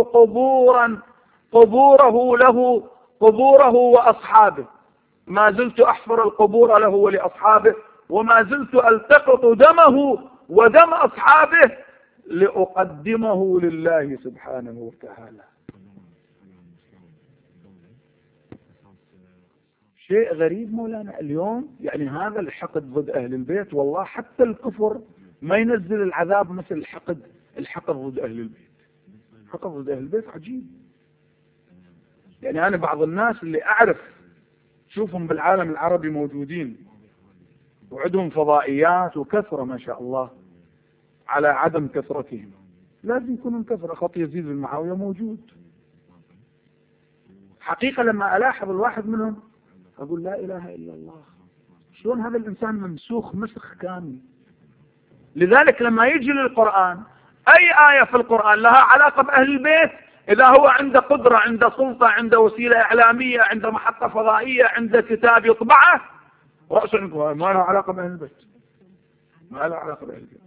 قبوره وأصحابه، ما زلت أحفر القبور له ولأصحابه وما زلت ألتقط دمه ودم أصحابه لأقدمه لله سبحانه وتعالى. شيء غريب مولانا اليوم، يعني هذا الحقد ضد أهل البيت. والله حتى الكفر ما ينزل العذاب مثل الحقد ضد أهل البيت. الحقد ضد أهل البيت عجيب. يعني أنا بعض الناس اللي أعرف شوفهم بالعالم العربي موجودين وعندهم فضائيات وكثرة ما شاء الله على عدم كثرتهم، لازم يكونوا كثرة. خط يزيد بن معاوية موجود حقيقة. لما ألاحظ الواحد منهم أقول لا إله إلا الله، شلون هذا الإنسان ممسوخ مسخ كامل. لذلك لما يجي للقرآن أي آية في القرآن لها علاقة بأهل البيت، إذا هو عنده قدرة، عنده سلطة، عنده وسيلة إعلامية، عنده محطة فضائية، عنده كتاب يطبعه، رأسه ما له علاقة بأهل البيت، ما له علاقة بأهل البيت.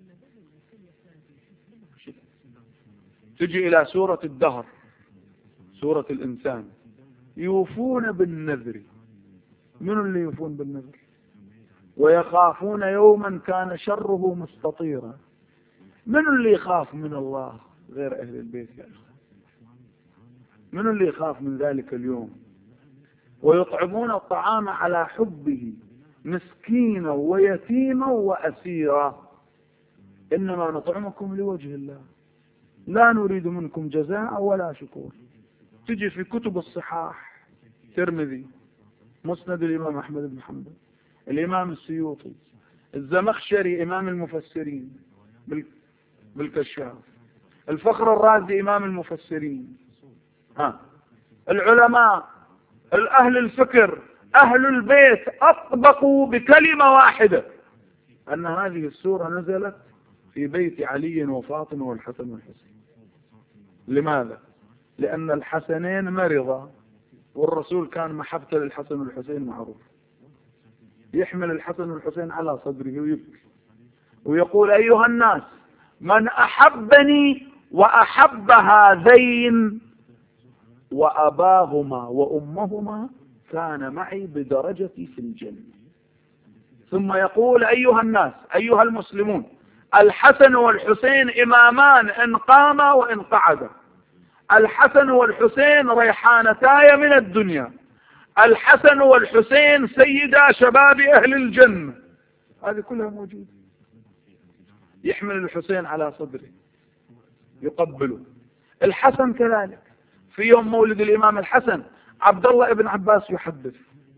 تجي إلى سورة الدهر، سورة الإنسان، يوفون بالنذر. من اللي يوفون بالنذر؟ ويخافون يوما كان شره مستطيرا. من اللي يخاف من الله غير أهل البيت يا أخي؟ من اللي يخاف من ذلك اليوم؟ ويطعمون الطعام على حبه مسكينا ويتيما وأسيرا إنما نطعمكم لوجه الله لا نريد منكم جزاء ولا شكور. تجي في كتب الصحاح، ترمذي، مسند الإمام أحمد بن حنبل، الإمام السيوطي، الزمخشري إمام المفسرين بالكشاف، الفخر الرازي إمام المفسرين، العلماء الأهل الفكر أهل البيت أطبقوا بكلمة واحدة أن هذه السورة نزلت في بيت علي وفاطمة والحسن والحسين. لماذا؟ لأن الحسنين مرضا، والرسول كان محبته للحسن والحسين معروف، يحمل الحسن والحسين على صدره ويبكي ويقول: أيها الناس، من أحبني وأحب هذين وأباهما وأمهما كان معي بدرجتي في الجنة. ثم يقول: أيها الناس، أيها المسلمون، الحسن والحسين إمامان إن قاما وإن قعدا، الحسن والحسين ريحانتاي من الدنيا، الحسن والحسين سيدا شباب أهل الجنة. هذه كلها موجودة. يحمل الحسين على صدره يقبله. الحسن كذلك، في يوم مولد الإمام الحسن عبد الله بن عباس يحدث،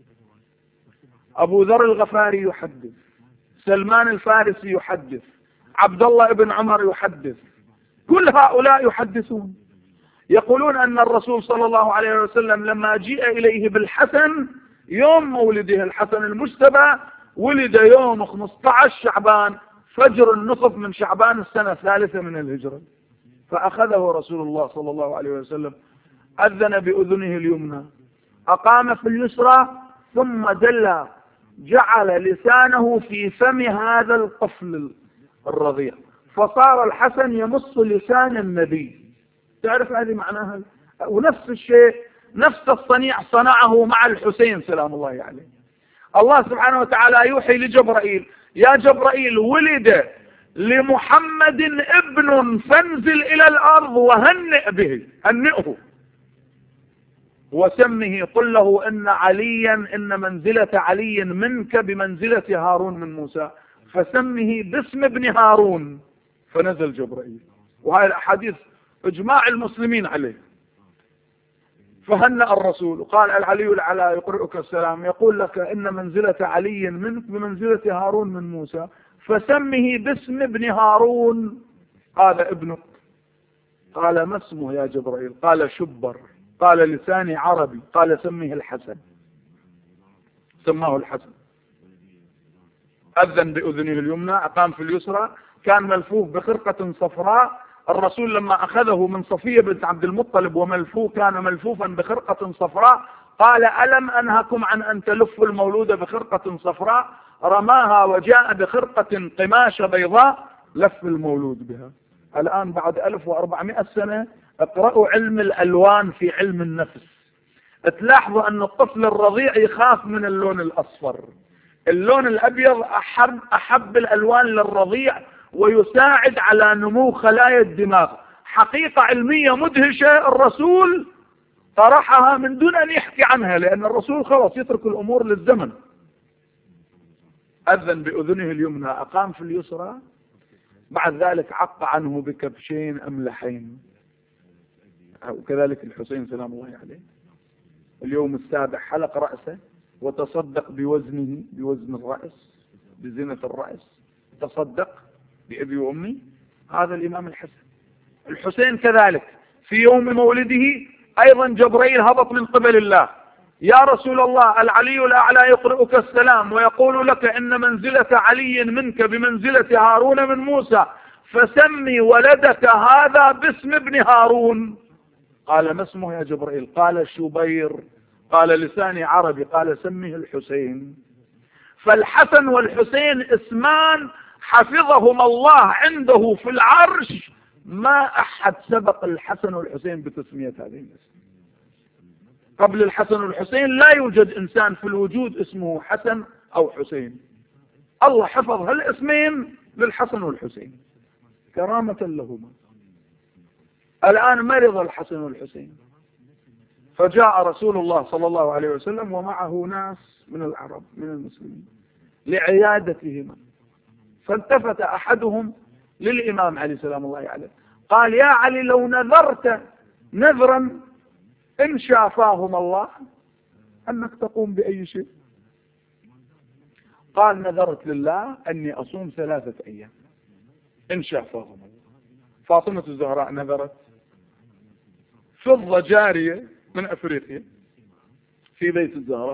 أبو ذر الغفاري يحدث، سلمان الفارسي يحدث، عبد الله بن عمر يحدث، كل هؤلاء يحدثون يقولون أن الرسول صلى الله عليه وسلم لما جيء إليه بالحسن يوم مولده الحسن المجتبى، ولد يوم 15 شعبان فجر النصف من شعبان السنة الثالثة من الهجرة، فأخذه رسول الله صلى الله عليه وسلم، أذن بأذنه اليمنى، أقام في اليسرى، ثم دل جعل لسانه في فم هذا الطفل الرضيع، فصار الحسن يمص لسان النبي. تعرف هذه معناها؟ ونفس الشيء، نفس الصنيع صنعه مع الحسين سلام الله عليه. الله سبحانه وتعالى يوحي لجبرائيل: يا جبرائيل، ولد لمحمد ابن فانزل إلى الأرض وهنئ به، هنئه وسمه، قل له إن عليا، إن منزلة علي منك بمنزلة هارون من موسى، فسمه باسم ابن هارون. فنزل جبرائيل، وهذه الأحاديث إجماع المسلمين عليه. فهنأ الرسول وقال: العلي الأعلى يقرئك السلام، يقول لك إن منزلة علي منك بمنزلة هارون من موسى، فسمه باسم ابن هارون. قال: ابنك. قال: ما اسمه يا جبرائيل؟ قال: شبر. قال: لساني عربي. قال: سميه الحسن. سماه الحسن. أذن بأذنه اليمنى، أقام في اليسرى، كان ملفوف بخرقة صفراء. الرسول لما أخذه من صفية بنت عبد المطلب وملفوف، كان ملفوفا بخرقة صفراء، قال: ألم أنهكم عن أن تلفوا المولود بخرقة صفراء؟ رماها وجاء بخرقة قماشة بيضاء لف المولود بها. الآن بعد 1400 سنة اقرأوا علم الألوان في علم النفس، تلاحظوا أن الطفل الرضيع يخاف من اللون الأصفر، اللون الأبيض أحب الألوان للرضيع ويساعد على نمو خلايا الدماغ. حقيقة علمية مدهشة، الرسول طرحها من دون أن يحكي عنها، لأن الرسول خلاص يترك الأمور للزمن. أذن بأذنه اليمنى، أقام في اليسرى، بعد ذلك عق عنه بكبشين أملحين. وكذلك الحسين سلام الله عليه، اليوم السابع حلق رأسه وتصدق بوزنه، بوزن الرأس، بزينة الرأس، تصدق بأبي وأمي. هذا الإمام الحسن. الحسين كذلك في يوم مولده أيضا جبرائيل هبط من قبل الله: يا رسول الله، العلي الأعلى يقرئك السلام ويقول لك إن منزلة علي منك بمنزلة هارون من موسى، فسمي ولدك هذا باسم ابن هارون. قال: ما اسمه يا جبرائيل؟ قال: شبير. قال: لساني عربي. قال: سميه الحسين. فالحسن والحسين اسمان حفظهما الله عنده في العرش، ما أحد سبق الحسن والحسين بتسمية هذه الاسم. قبل الحسن والحسين لا يوجد إنسان في الوجود اسمه حسن أو حسين. الله حفظ هالاسمين للحسن والحسين كرامة لهما. الآن مرض الحسن والحسين، فجاء رسول الله صلى الله عليه وسلم ومعه ناس من العرب من المسلمين لعيادتهما، فالتفت أحدهم للإمام علي سلام الله عليه، قال: يا علي، لو نذرت نذرا إن شافاهم الله أنك تقوم بأي شيء. قال: نذرت لله أني أصوم 3 أيام إن شافاهم الله. فاطمة الزهراء نذرت فضة جارية من أفريقيا في بيت الزهراء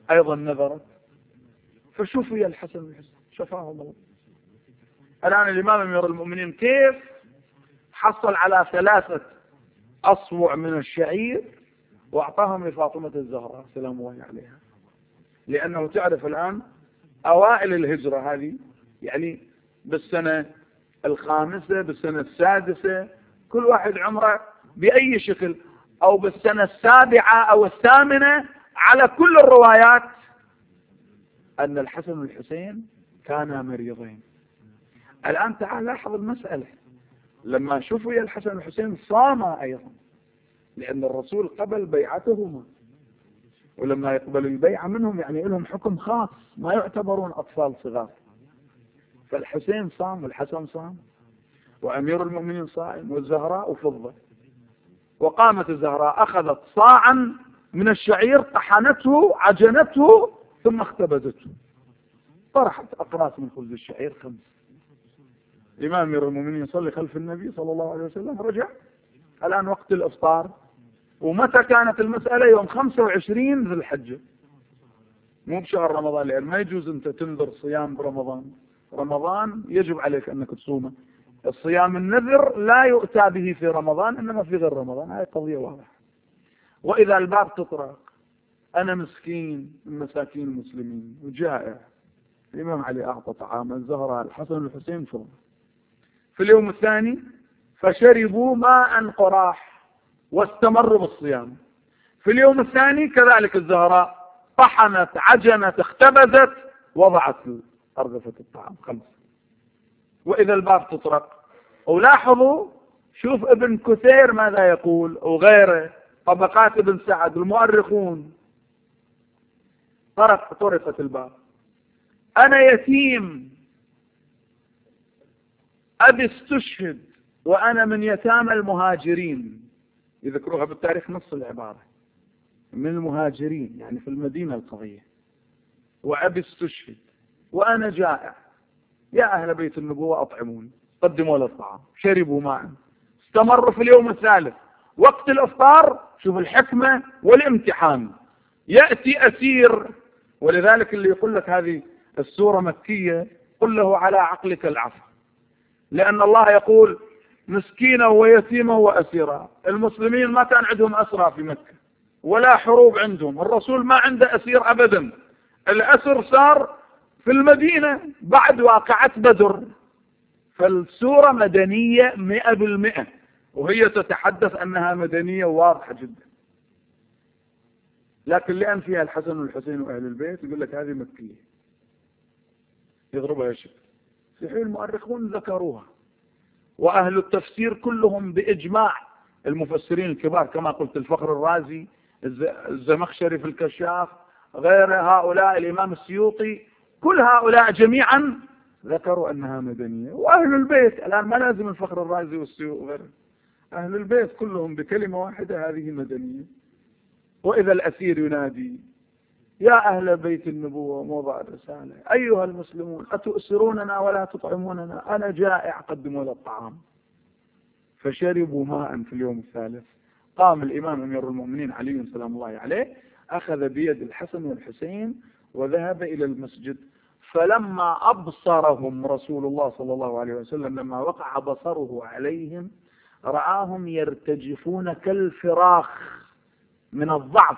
أيضا نذرت، فشوفوا يا الحسن والحسين شفاهم الله. الآن الإمام أمير المؤمنين كيف حصل على 3 أصوع من الشعير وأعطاهم لفاطمة الزهراء سلام الله عليها؟ لأنه تعرف الآن أوائل الهجرة هذه، يعني بالسنة 5 بالسنة 6 كل واحد عمره بأي شكل، أو بالسنة 7 أو 8 على كل الروايات أن الحسن والحسين كانا مريضين. الآن تعال لاحظ المسألة، لما شوفوا يا الحسن والحسين صاما أيضا، لأن الرسول قبل بيعتهما، ولما يقبل البيعة منهم يعني لهم حكم خاص، ما يعتبرون أطفال صغار. فالحسين صام والحسن صام وأمير المؤمنين صائم والزهراء فضة. وقامت الزهراء أخذت صاعا من الشعير، طحنته عجنته ثم اختبزته، طرحت أقراص من خبز الشعير 5. الإمام أمير المؤمنين يصلي خلف النبي صلى الله عليه وسلم، رجع الآن وقت الإفطار. ومتى كانت المسألة؟ يوم 25 ذي الحجة، مو بشهر رمضان، لأن ما يجوز أنت تنذر صيام برمضان. رمضان يجب عليك أنك تصومه. الصيام النذر لا يؤتى به في رمضان، إنما في غير رمضان، هذه قضية واضحة. وإذا الباب تطرق، أنا مسكين من مساكين المسلمين وجائع، الإمام علي أعطى طعام الزهراء الحسن والحسين فضل. في اليوم الثاني فشربوا ماء قراح واستمروا بالصيام. في اليوم الثاني كذلك الزهراء طحنت عجنت اختبزت وضعت أرغفة الطعام 5. وإذا الباب تطرق، ولاحظوا شوف ابن كثير ماذا يقول وغيره، طبقات ابن سعد المؤرخون، طرقت الباب، أنا يتيم أبي استشهد وأنا من يتامى المهاجرين، يذكروها بالتاريخ نص العبارة، من المهاجرين يعني في المدينة القضية، وأبي استشهد وأنا جائع، يا أهل بيت النبوة أطعموني. قدموا له الطعام، شربوا ماء، استمروا في اليوم الثالث. وقت الإفطار شوف الحكمة والامتحان، يأتي أسير. ولذلك اللي يقول لك هذه السورة مكية قل له على عقلك العفو، لأن الله يقول مسكينا ويتيما وأسيرا. المسلمين ما كان عندهم أسرى في مكة ولا حروب عندهم، الرسول ما عنده أسير أبدا، الأسر صار في المدينة بعد واقعة بدر. فالسورة مدنية 100%، وهي تتحدث أنها مدنية واضحة جدا، لكن لأن فيها الحسن والحسين وأهل البيت يقول لك هذه مكية، يضربها الشك. صحيح المؤرخون ذكروها، وأهل التفسير كلهم بإجماع المفسرين الكبار كما قلت الفخر الرازي، الزمخشري في الكشاف، غير هؤلاء الإمام السيوطي، كل هؤلاء جميعا ذكروا أنها مدنية. وأهل البيت الآن ما لازم الفخر الرازي والسيوطي غيره، أهل البيت كلهم بكلمة واحدة هذه مدنية. وإذا الأسير ينادي يا أهل بيت النبوة موضع الرسالة أيها المسلمون أتؤسروننا ولا تطعموننا، أنا جائع قدموا لي الطعام. فشربوا ماء. في اليوم الثالث قام الإمام أمير المؤمنين علي سلام الله عليه، أخذ بيد الحسن والحسين وذهب إلى المسجد. فلما أبصرهم رسول الله صلى الله عليه وسلم، لما وقع بصره عليهم، رآهم يرتجفون كالفراخ من الضعف،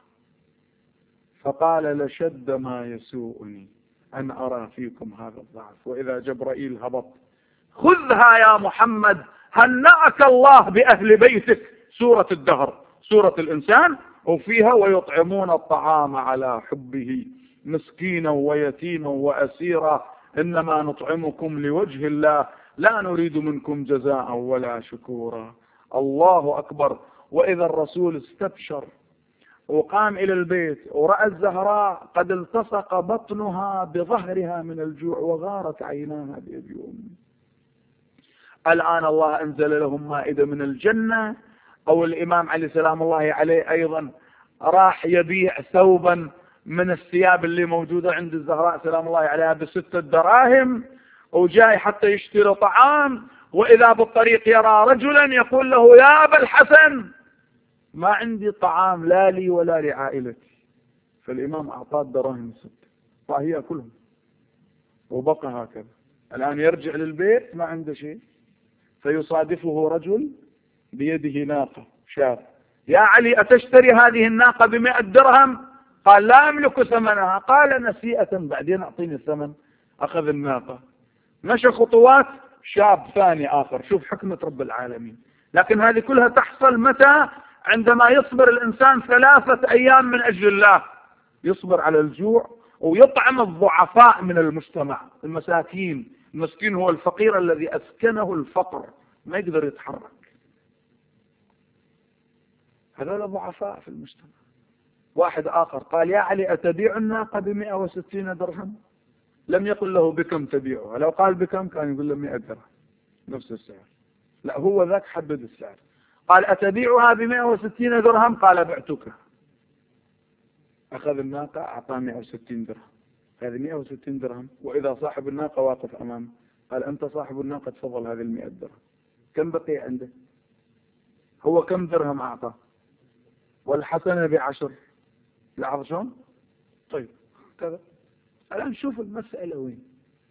فقال لشد ما يسوءني أن أرى فيكم هذا الضعف. وإذا جبرائيل هبط خذها يا محمد هنأك الله بأهل بيتك، سورة الدهر سورة الإنسان، وفيها ويطعمون الطعام على حبه مسكينا ويتيما وأسيرا إنما نطعمكم لوجه الله لا نريد منكم جزاء ولا شكورا. الله أكبر. وإذا الرسول استبشر وقام إلى البيت ورأى الزهراء قد التصق بطنها بظهرها من الجوع وغارت عيناها بأبي وأمي. الآن الله أنزل لهم مائدة من الجنة، أو الإمام علي سلام الله عليه أيضا راح يبيع ثوبا من الثياب اللي موجودة عند الزهراء سلام الله عليها ب6 دراهم، وجاي حتى يشتري طعام، وإذا بالطريق يرى رجلا يقول له يا أبا الحسن ما عندي طعام لا لي ولا لعائلتي، فالإمام أعطاه دراهم 6 فهي كلهم وبقى هكذا. الآن يرجع للبيت ما عنده شيء، فيصادفه رجل بيده ناقة شاب. يا علي أتشتري هذه الناقة ب100 درهم؟ قال لا أملك ثمنها. قال نسيئة بعدين أعطيني الثمن. أخذ الناقة، مشى خطوات، شاب ثاني آخر. شوف حكمة رب العالمين. لكن هذه كلها تحصل متى؟ عندما يصبر الإنسان 3 أيام من أجل الله، يصبر على الجوع ويطعم الضعفاء من المجتمع، المساكين. المسكين هو الفقير الذي أسكنه الفقر، ما يقدر يتحرك. هذول ضعفاء في المجتمع. واحد آخر قال يا علي أتبيع الناقة ب160 درهم؟ لم يقل له بكم تبيعها، لو قال بكم كان يقول له 100 درهم نفس السعر. لا، هو ذاك حدد السعر. قال أتبيعها ب160 درهم؟ قال بعتك. أخذ الناقة أعطاه 160 درهم. هذه 160 درهم، وإذا صاحب الناقة واقف أمامه قال أنت صاحب الناقة تفضل هذه 100 درهم. كم بقي عنده؟ هو كم درهم أعطاه؟ والحسنة ب10. لاحظ شلون؟ طيب كذا. الآن نشوف المسألة وين.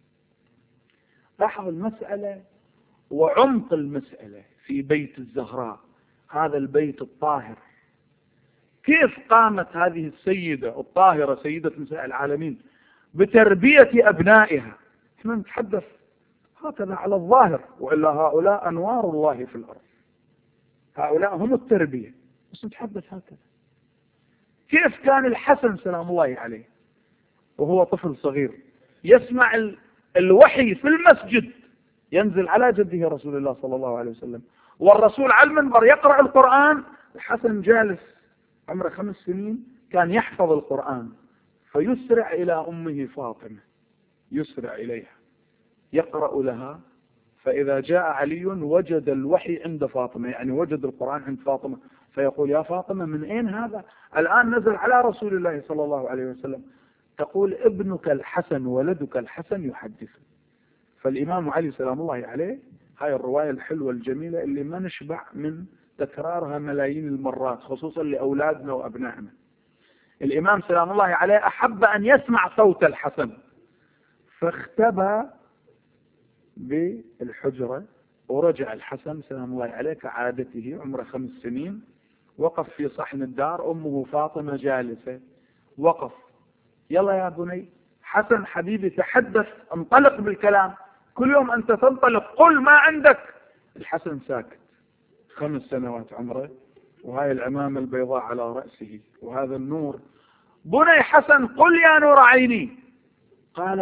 لاحظ المسألة وعمق المسألة في بيت الزهراء، هذا البيت الطاهر. كيف قامت هذه السيدة الطاهرة سيدة نساء العالمين بتربية أبنائها؟ احنا نتحدث هكذا على الظاهر، وإلا هؤلاء أنوار الله في الأرض، هؤلاء هم التربية، بس نتحدث هكذا. كيف كان الحسن سلام الله عليه وهو طفل صغير يسمع الوحي في المسجد ينزل على جده رسول الله صلى الله عليه وسلم، والرسول على المنبر يقرأ القرآن. الحسن جالس عمره 5 سنين كان يحفظ القرآن، فيسرع إلى أمه فاطمة، يسرع إليها يقرأ لها. فإذا جاء علي وجد الوحي عند فاطمة، يعني وجد القرآن عند فاطمة، فيقول يا فاطمة من أين هذا؟ الآن نزل على رسول الله صلى الله عليه وسلم. تقول ابنك الحسن ولدك الحسن يحدث. فالإمام علي سلام الله عليه، هاي الرواية الحلوة الجميلة اللي ما نشبع من تكرارها ملايين المرات، خصوصا لأولادنا وأبنائنا. الإمام سلام الله عليه أحب أن يسمع صوت الحسن، فاختبى بالحجرة، ورجع الحسن سلام الله عليه كعادته عمره 5 سنين، وقف في صحن الدار، أمه فاطمة جالسة، وقف. يلا يا بني حسن حبيبي تحدث، انطلق بالكلام، كل يوم أنت تنطلق، قل ما عندك. الحسن ساكت، 5 سنوات عمره، وهاي العمامة البيضاء على رأسه وهذا النور. بني حسن قل يا نور عيني. قال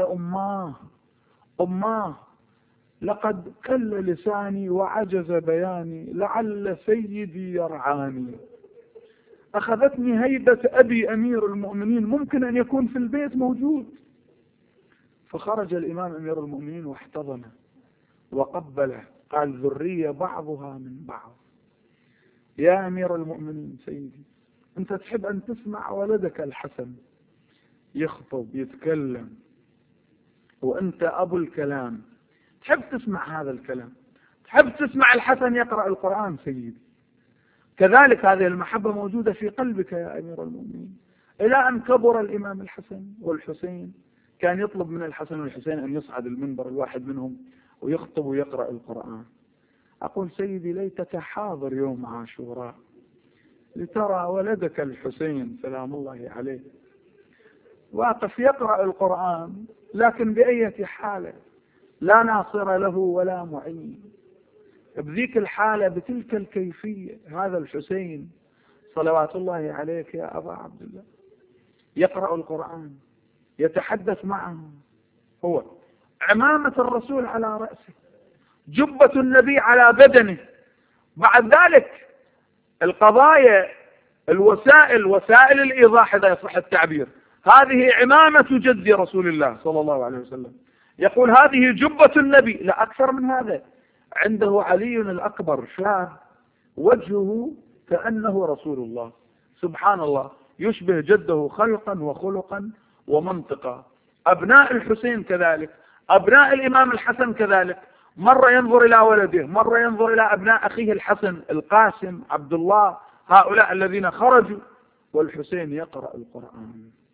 أماه لقد كل لساني وعجز بياني، لعل سيدي يرعاني. أخذتني هيبة أبي أمير المؤمنين، ممكن أن يكون في البيت موجود. فخرج الإمام أمير المؤمنين واحتضنه وقبله، قال ذرية بعضها من بعض. يا أمير المؤمنين سيدي، أنت تحب أن تسمع ولدك الحسن يخطب يتكلم، وأنت أبو الكلام، تحب تسمع هذا الكلام، تحب تسمع الحسن يقرأ القرآن سيدي. كذلك هذه المحبة موجودة في قلبك يا أمير المؤمنين. إلى أن كبر الإمام الحسن والحسين، كان يطلب من الحسن والحسين أن يصعد المنبر الواحد منهم ويخطب ويقرأ القرآن. أقول سيدي ليتك حاضر يوم عاشوراء لترى ولدك الحسين سلام الله عليه واقف يقرأ القرآن، لكن بأية حالة، لا ناصر له ولا معين. بذيك الحالة بتلك الكيفية هذا الحسين صلوات الله عليك يا أبا عبد الله يقرأ القرآن، يتحدث معه، هو عمامة الرسول على رأسه، جبة النبي على بدنه. بعد ذلك القضايا الوسائل، وسائل الإيضاح إذا يصح التعبير، هذه عمامة جد رسول الله صلى الله عليه وسلم. يقول هذه جبة النبي، لا أكثر من هذا. عنده علي الأكبر شاب وجهه كأنه رسول الله، سبحان الله، يشبه جده خلقا وخلقا ومنطقا. أبناء الحسين كذلك، أبناء الإمام الحسن كذلك، مرة ينظر إلى ولده، مرة ينظر إلى أبناء أخيه الحسن، القاسم، عبد الله، هؤلاء الذين خرجوا، والحسين يقرأ القرآن.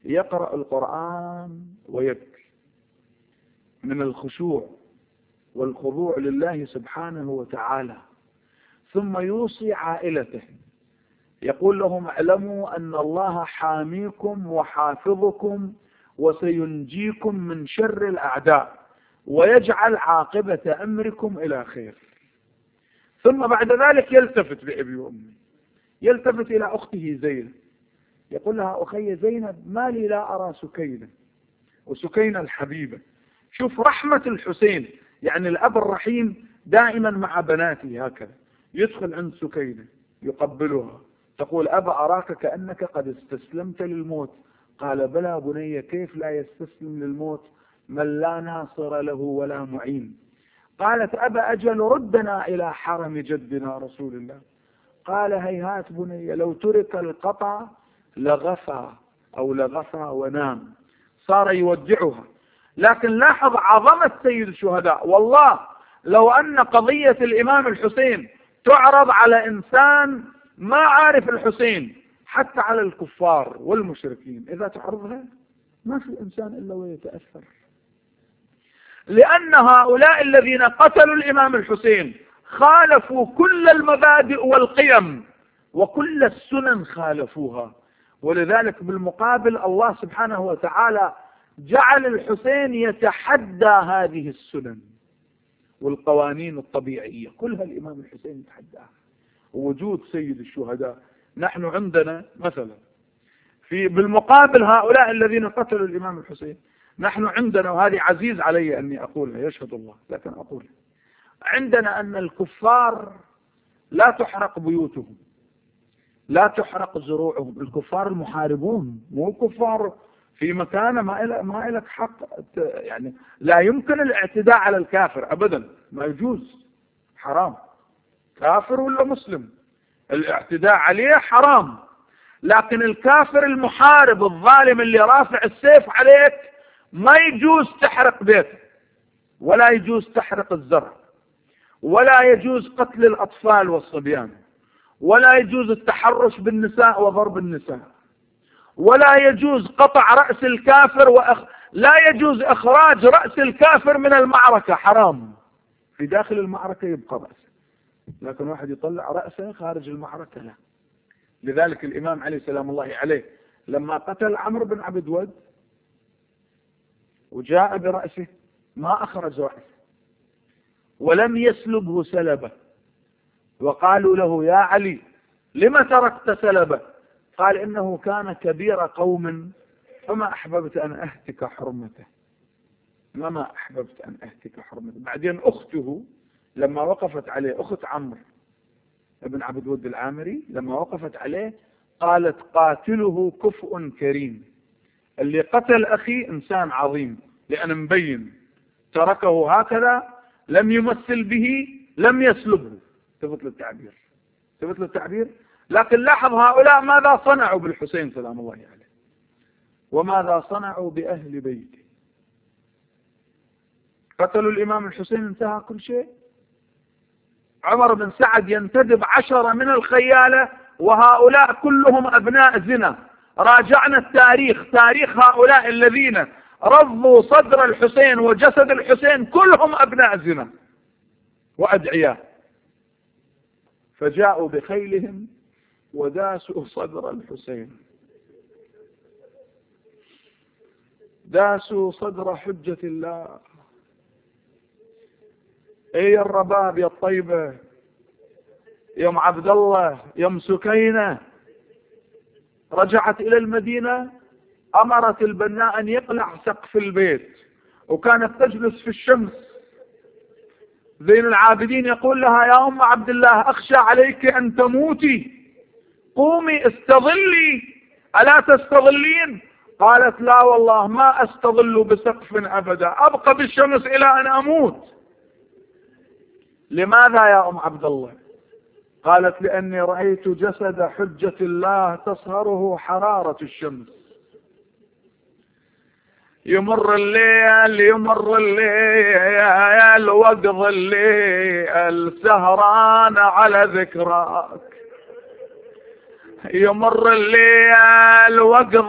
يقرأ القرآن ويبكي من الخشوع والخضوع لله سبحانه وتعالى، ثم يوصي عائلته يقول لهم اعلموا أن الله حاميكم وحافظكم وسينجيكم من شر الأعداء ويجعل عاقبة أمركم إلى خير. ثم بعد ذلك يلتفت بأبي وأمي، يلتفت إلى أخته زينب يقول لها أخي زينب ما لي لا أرى سكينة، وسكينة الحبيبة. شوف رحمة الحسين، يعني الأب الرحيم دائما مع بناته هكذا، يدخل عند سكينة يقبلها، تقول أبا أراك كأنك قد استسلمت للموت. قال بلى بني، كيف لا يستسلم للموت من لا ناصر له ولا معين. قالت أبا أجل ردنا إلى حرم جدنا رسول الله. قال هيهات بني، لو ترك القطع لغفى أو لغفى ونام. صار يودعها. لكن لاحظ عظمة سيد الشهداء، والله لو أن قضية الإمام الحسين تعرض على إنسان ما عارف الحسين، حتى على الكفار والمشركين، إذا تعرضها ما في إنسان إلا ويتأثر، لأن هؤلاء الذين قتلوا الإمام الحسين خالفوا كل المبادئ والقيم وكل السنن خالفوها. ولذلك بالمقابل الله سبحانه وتعالى جعل الحسين يتحدى هذه السنن والقوانين الطبيعية، كلها الإمام الحسين يتحداها. وجود سيد الشهداء، نحن عندنا مثلا بالمقابل هؤلاء الذين قتلوا الإمام الحسين، نحن عندنا، وهذه عزيز علي أني أقولها يشهد الله لكن أقولها، عندنا أن الكفار لا تحرق بيوتهم، لا تحرق زروعهم. الكفار المحاربون، مو كفار في مكانه ما لك حق، يعني لا يمكن الاعتداء على الكافر أبدا، ما يجوز، حرام، كافر ولا مسلم الاعتداء عليه حرام. لكن الكافر المحارب الظالم اللي رافع السيف عليك ما يجوز تحرق بيته، ولا يجوز تحرق الزرع، ولا يجوز قتل الأطفال والصبيان، ولا يجوز التحرش بالنساء وضرب النساء، ولا يجوز قطع رأس الكافر لا يجوز إخراج رأس الكافر من المعركة، حرام. في داخل المعركة يبقى رأسه، لكن واحد يطلع رأسه خارج المعركة لا. لذلك الإمام علي سلام الله عليه لما قتل عمرو بن عبد ود وجاء برأسه ما أخرج رأسه ولم يسلبه سلبه، وقالوا له يا علي لما تركت سلبه؟ قال إنه كان كبير قوم فما أحببت أن أهتك حرمته، ما أحببت أن أهتك حرمته. بعدين أخته لما وقفت عليه، أخت عمرو بن عبد ود العامري، لما وقفت عليه قالت قاتله كفء كريم، اللي قتل أخي إنسان عظيم، لأن مبين تركه هكذا، لم يمثل به، لم يسلبه. ثبت للتعبير. لكن لاحظ هؤلاء ماذا صنعوا بالحسين سلام الله عليه، وماذا صنعوا بأهل بيته. قتلوا الإمام الحسين، انتهى كل شيء. عمر بن سعد ينتدب 10 من الخيالة، وهؤلاء كلهم أبناء زنا. راجعنا التاريخ، تاريخ هؤلاء الذين رضوا صدر الحسين وجسد الحسين كلهم أبناء زنا وأدعياء. فجاءوا بخيلهم وداسوا صدر الحسين، داسوا صدر حجة الله. ايه الرباب يا الطيبة، يا ام عبد الله، يا ام سكينة. رجعت الى المدينة، امرت البناء ان يقلع سقف البيت، وكانت تجلس في الشمس. زين العابدين يقول لها يا ام عبد الله اخشى عليك ان تموتي، قومي استظلي، الا تستظلين؟ قالت لا والله ما استظل بسقف ابدا، ابقى بالشمس الى ان اموت. لماذا يا ام عبد الله؟ قالت لاني رايت جسد حجة الله تصهره حرارة الشمس. يمر الليل وقض الليل سهران على ذكراك، يمر الليل وقض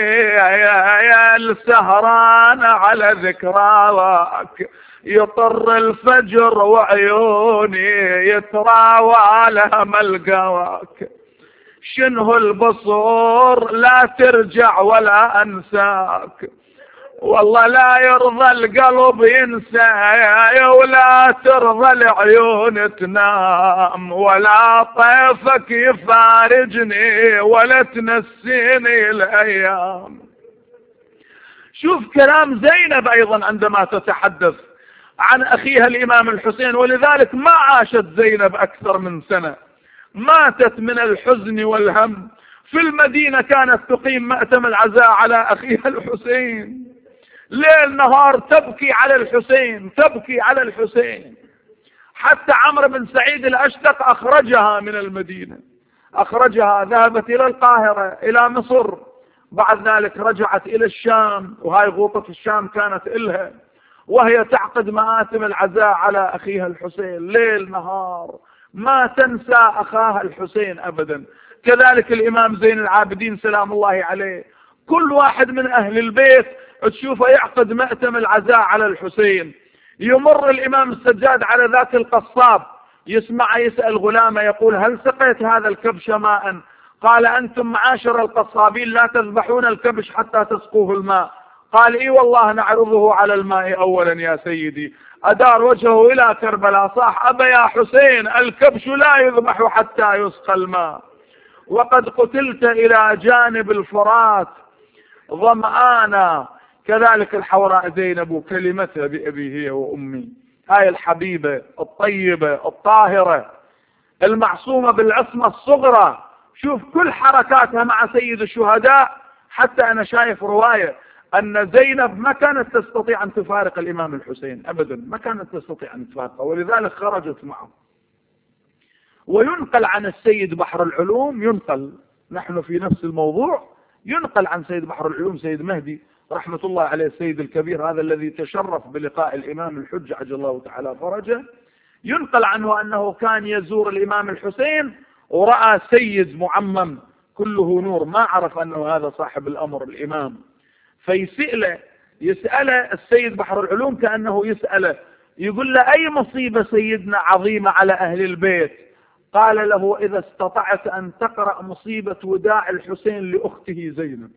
الليل سهران على ذكراك، يطر الفجر وعيوني يتراوى لها ملقاك، شنه البصور لا ترجع ولا انساك، والله لا يرضى القلب ينسى ولا ترضى العيون تنام، ولا طيفك يفارجني ولا تنسيني الايام. شوف كلام زينب ايضا عندما تتحدث عن اخيها الامام الحسين، ولذلك ما عاشت زينب اكثر من سنة، ماتت من الحزن والهم. في المدينة كانت تقيم مأتم العزاء على اخيها الحسين، ليل نهار تبكي على الحسين، تبكي على الحسين. حتى عمرو بن سعيد الأشدق أخرجها من المدينة، أخرجها، ذهبت إلى القاهرة إلى مصر، بعد ذلك رجعت إلى الشام، وهاي غوطة الشام كانت إلها، وهي تعقد مآتم العزاء على أخيها الحسين ليل نهار، ما تنسى أخاها الحسين أبدا. كذلك الإمام زين العابدين سلام الله عليه، كل واحد من أهل البيت تشوفه يعقد مأتم العزاء على الحسين. يمر الإمام السجاد على ذاك القصاب، يسمع يسأل غلامه يقول: هل سقيت هذا الكبش ماء؟ قال: أنتم معاشر القصابين لا تذبحون الكبش حتى تسقوه الماء. قال: إي والله نعرضه على الماء أولا يا سيدي. أدار وجهه إلى كربلاء صاح: أبا يا حسين، الكبش لا يذبح حتى يسقى الماء، وقد قتلت إلى جانب الفرات ظمآنا. كذلك الحوراء زينب كلمتها بأبي هي وأمي، هاي الحبيبة الطيبة الطاهرة المعصومة بالعصمة الصغرى. شوف كل حركاتها مع سيد الشهداء. حتى أنا شايف رواية أن زينب ما كانت تستطيع أن تفارق الإمام الحسين أبدا، ما كانت تستطيع أن تفارقه، ولذلك خرجت معه. وينقل عن السيد بحر العلوم، ينقل، نحن في نفس الموضوع، ينقل عن سيد بحر العلوم سيد مهدي رحمة الله عليه، السيد الكبير هذا الذي تشرف بلقاء الإمام الحج عجل الله تعالى فرجه، ينقل عنه أنه كان يزور الإمام الحسين ورأى سيد معمم كله نور، ما عرف أنه هذا صاحب الأمر الإمام، يسأله السيد بحر العلوم كأنه يسأله، يقول له: أي مصيبة سيدنا عظيمة على أهل البيت؟ قال له: إذا استطعت أن تقرأ مصيبة وداع الحسين لأخته زينب.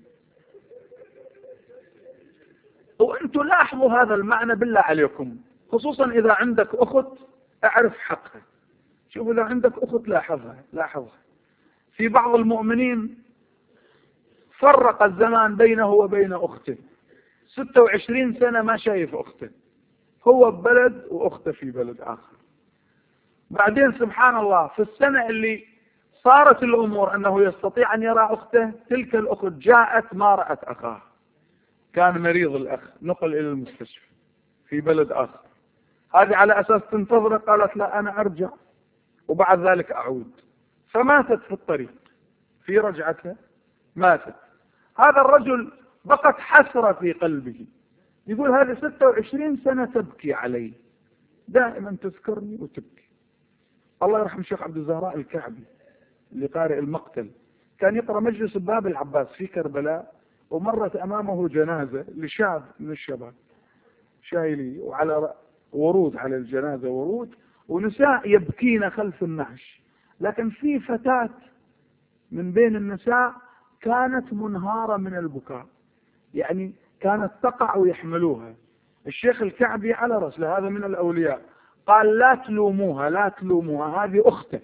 وأنتم لاحظوا هذا المعنى بالله عليكم، خصوصا إذا عندك أخت اعرف حقها. شوفوا إذا عندك أخت لاحظها. في بعض المؤمنين فرق الزمان بينه وبين أخته، 26 سنة ما شايف أخته، هو ببلد وأخته في بلد آخر. بعدين سبحان الله في السنة اللي صارت الأمور أنه يستطيع أن يرى أخته، تلك الأخت جاءت ما رأت أخاه، كان مريض الأخ، نقل إلى المستشفى في بلد آخر. هذه على أساس تنتظر، قالت: لا أنا أرجع وبعد ذلك أعود. فماتت في الطريق، في رجعتها ماتت. هذا الرجل بقت حسرة في قلبه، يقول: هذه 26 سنة تبكي علي، دائما تذكرني وتبكي. الله يرحم الشيخ عبد الزهراء الكعبي اللي قارئ المقتل، كان يقرأ مجلس باب العباس في كربلاء، ومرت أمامه جنازة لشاب من الشباب شايلي، وعلى ورود على الجنازة ورود، ونساء يبكين خلف النعش، لكن في فتاة من بين النساء كانت منهارة من البكاء، يعني كانت تقع ويحملوها. الشيخ الكعبي على رسله، هذا من الأولياء، قال: لا تلوموها، لا تلوموها، هذه أخته.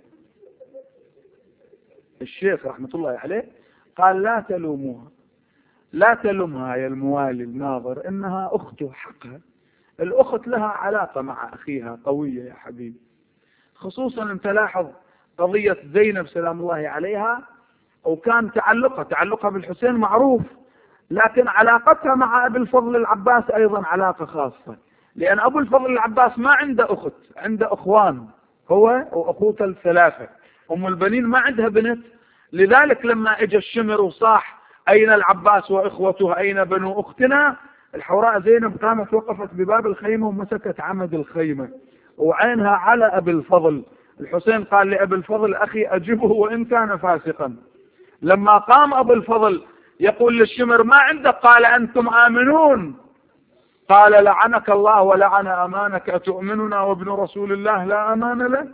الشيخ رحمة الله عليه قال: لا تلوموها، لا تلومها يا الموالي الناظر، إنها أخته، حقها. الأخت لها علاقة مع أخيها قوية يا حبيبي، خصوصا أنت لاحظ قضية زينب سلام الله عليها، وكان تعلقها بالحسين معروف، لكن علاقتها مع أبي الفضل العباس أيضا علاقة خاصة، لأن أبو الفضل العباس ما عنده أخت، عنده أخوان، هو وأخوته الثلاثة. أم البنين ما عندها بنت، لذلك لما اجى الشمر وصاح: أين العباس وإخوته، أين بنو أختنا؟ الحوراء زينب قامت وقفت بباب الخيمة ومسكت عمد الخيمة وعينها على أبي الفضل. الحسين قال لأبي الفضل: أخي أجبه وإن كان فاسقا. لما قام أبو الفضل يقول للشمر ما عندك؟ قال أنتم آمنون. قال لعنك الله ولعن أمانك، أتؤمننا وابن رسول الله لا أمان له؟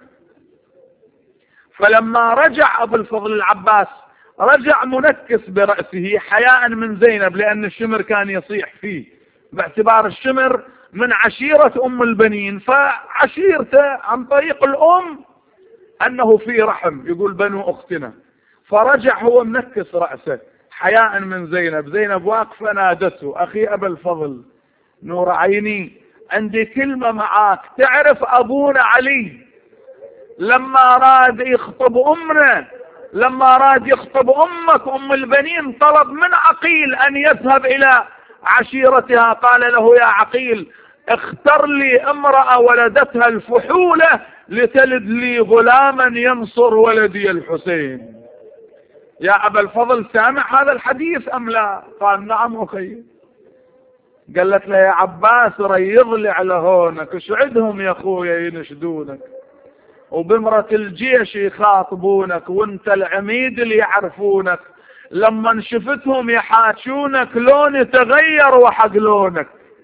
فلما رجع أبو الفضل العباس رجع منكس برأسه حياء من زينب، لأن الشمر كان يصيح فيه باعتبار الشمر من عشيرة أم البنين، فعشيرته عن طريق الأم أنه في رحم، يقول بنو أختنا. فرجع هو منكس رأسه حياء من زينب. زينب واقفة نادته أخي أبا الفضل نور عيني، عندي كلمة معاك. تعرف أبونا علي لما راد يخطب أمنا، لما راد يخطب أمك أم البنين، طلب من عقيل أن يذهب إلى عشيرتها، قال له يا عقيل اختر لي امرأة ولدتها الفحولة لتلد لي غلاما ينصر ولدي الحسين. يا أبا الفضل سامع هذا الحديث أم لا؟ قال نعم أخي. قالت له يا عباس ريض لي على هونك، شعدهم يا أخويا ينشدونك، وبمرة الجيش يخاطبونك، وانت العميد اللي يعرفونك، لما شفتهم يحاشونك لوني تغير وحق لونك.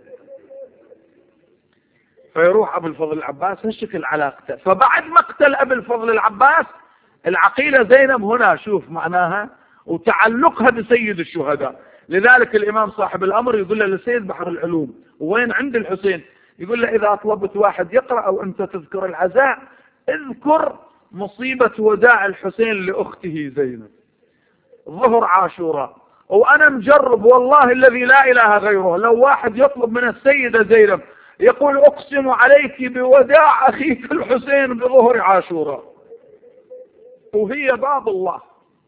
فيروح أبو الفضل العباس هالشكل علاقته. فبعد مقتل أبو الفضل العباس العقيلة زينب هنا شوف معناها وتعلقها بسيد الشهداء. لذلك الإمام صاحب الأمر يقول له لسيد بحر العلوم وين عند الحسين، يقول له إذا طلبت واحد يقرأ أو أنت تذكر العزاء اذكر مصيبة وداع الحسين لأخته زينب ظهر عاشوراء. وأنا مجرب والله الذي لا إله غيره، لو واحد يطلب من السيدة زينب يقول أقسم عليك بوداع أخيك الحسين بظهر عاشوراء، وهي باب الله.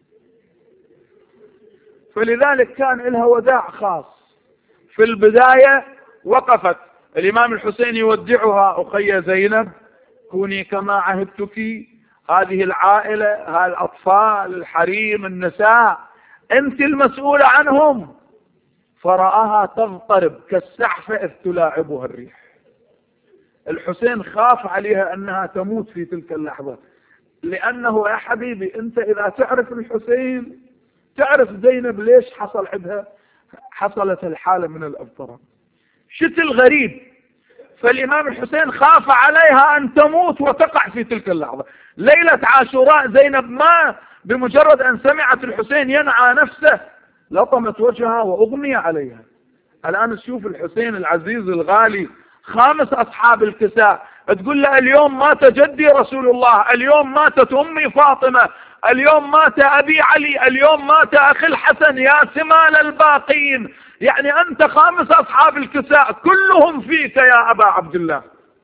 فلذلك كان لها وداع خاص. في البداية وقفت الإمام الحسين يودعها أخي زينب كوني كما عهدتك، هذه العائلة، هذه الأطفال الحريم النساء أنت المسؤولة عنهم. فرآها تضطرب كالسحفة إذ تلاعبها الريح. الحسين خاف عليها أنها تموت في تلك اللحظة، لأنه يا حبيبي أنت إذا تعرف الحسين تعرف زينب ليش حصل عندها حصلت الحالة من الاضطراب، شتل غريب. فالإمام الحسين خاف عليها أن تموت وتقع في تلك اللحظة. ليلة عاشوراء زينب ما بمجرد أن سمعت الحسين ينعى نفسه لطمت وجهها وأغمي عليها. الآن تشوف الحسين العزيز الغالي خامس أصحاب الكساء، تقول له اليوم مات جدي رسول الله، اليوم ماتت أمي فاطمة، اليوم مات أبي علي، اليوم مات أخي الحسن، يا سمال الباقين. يعني أنت خامس أصحاب الكساء كلهم فيك يا أبا عبد الله.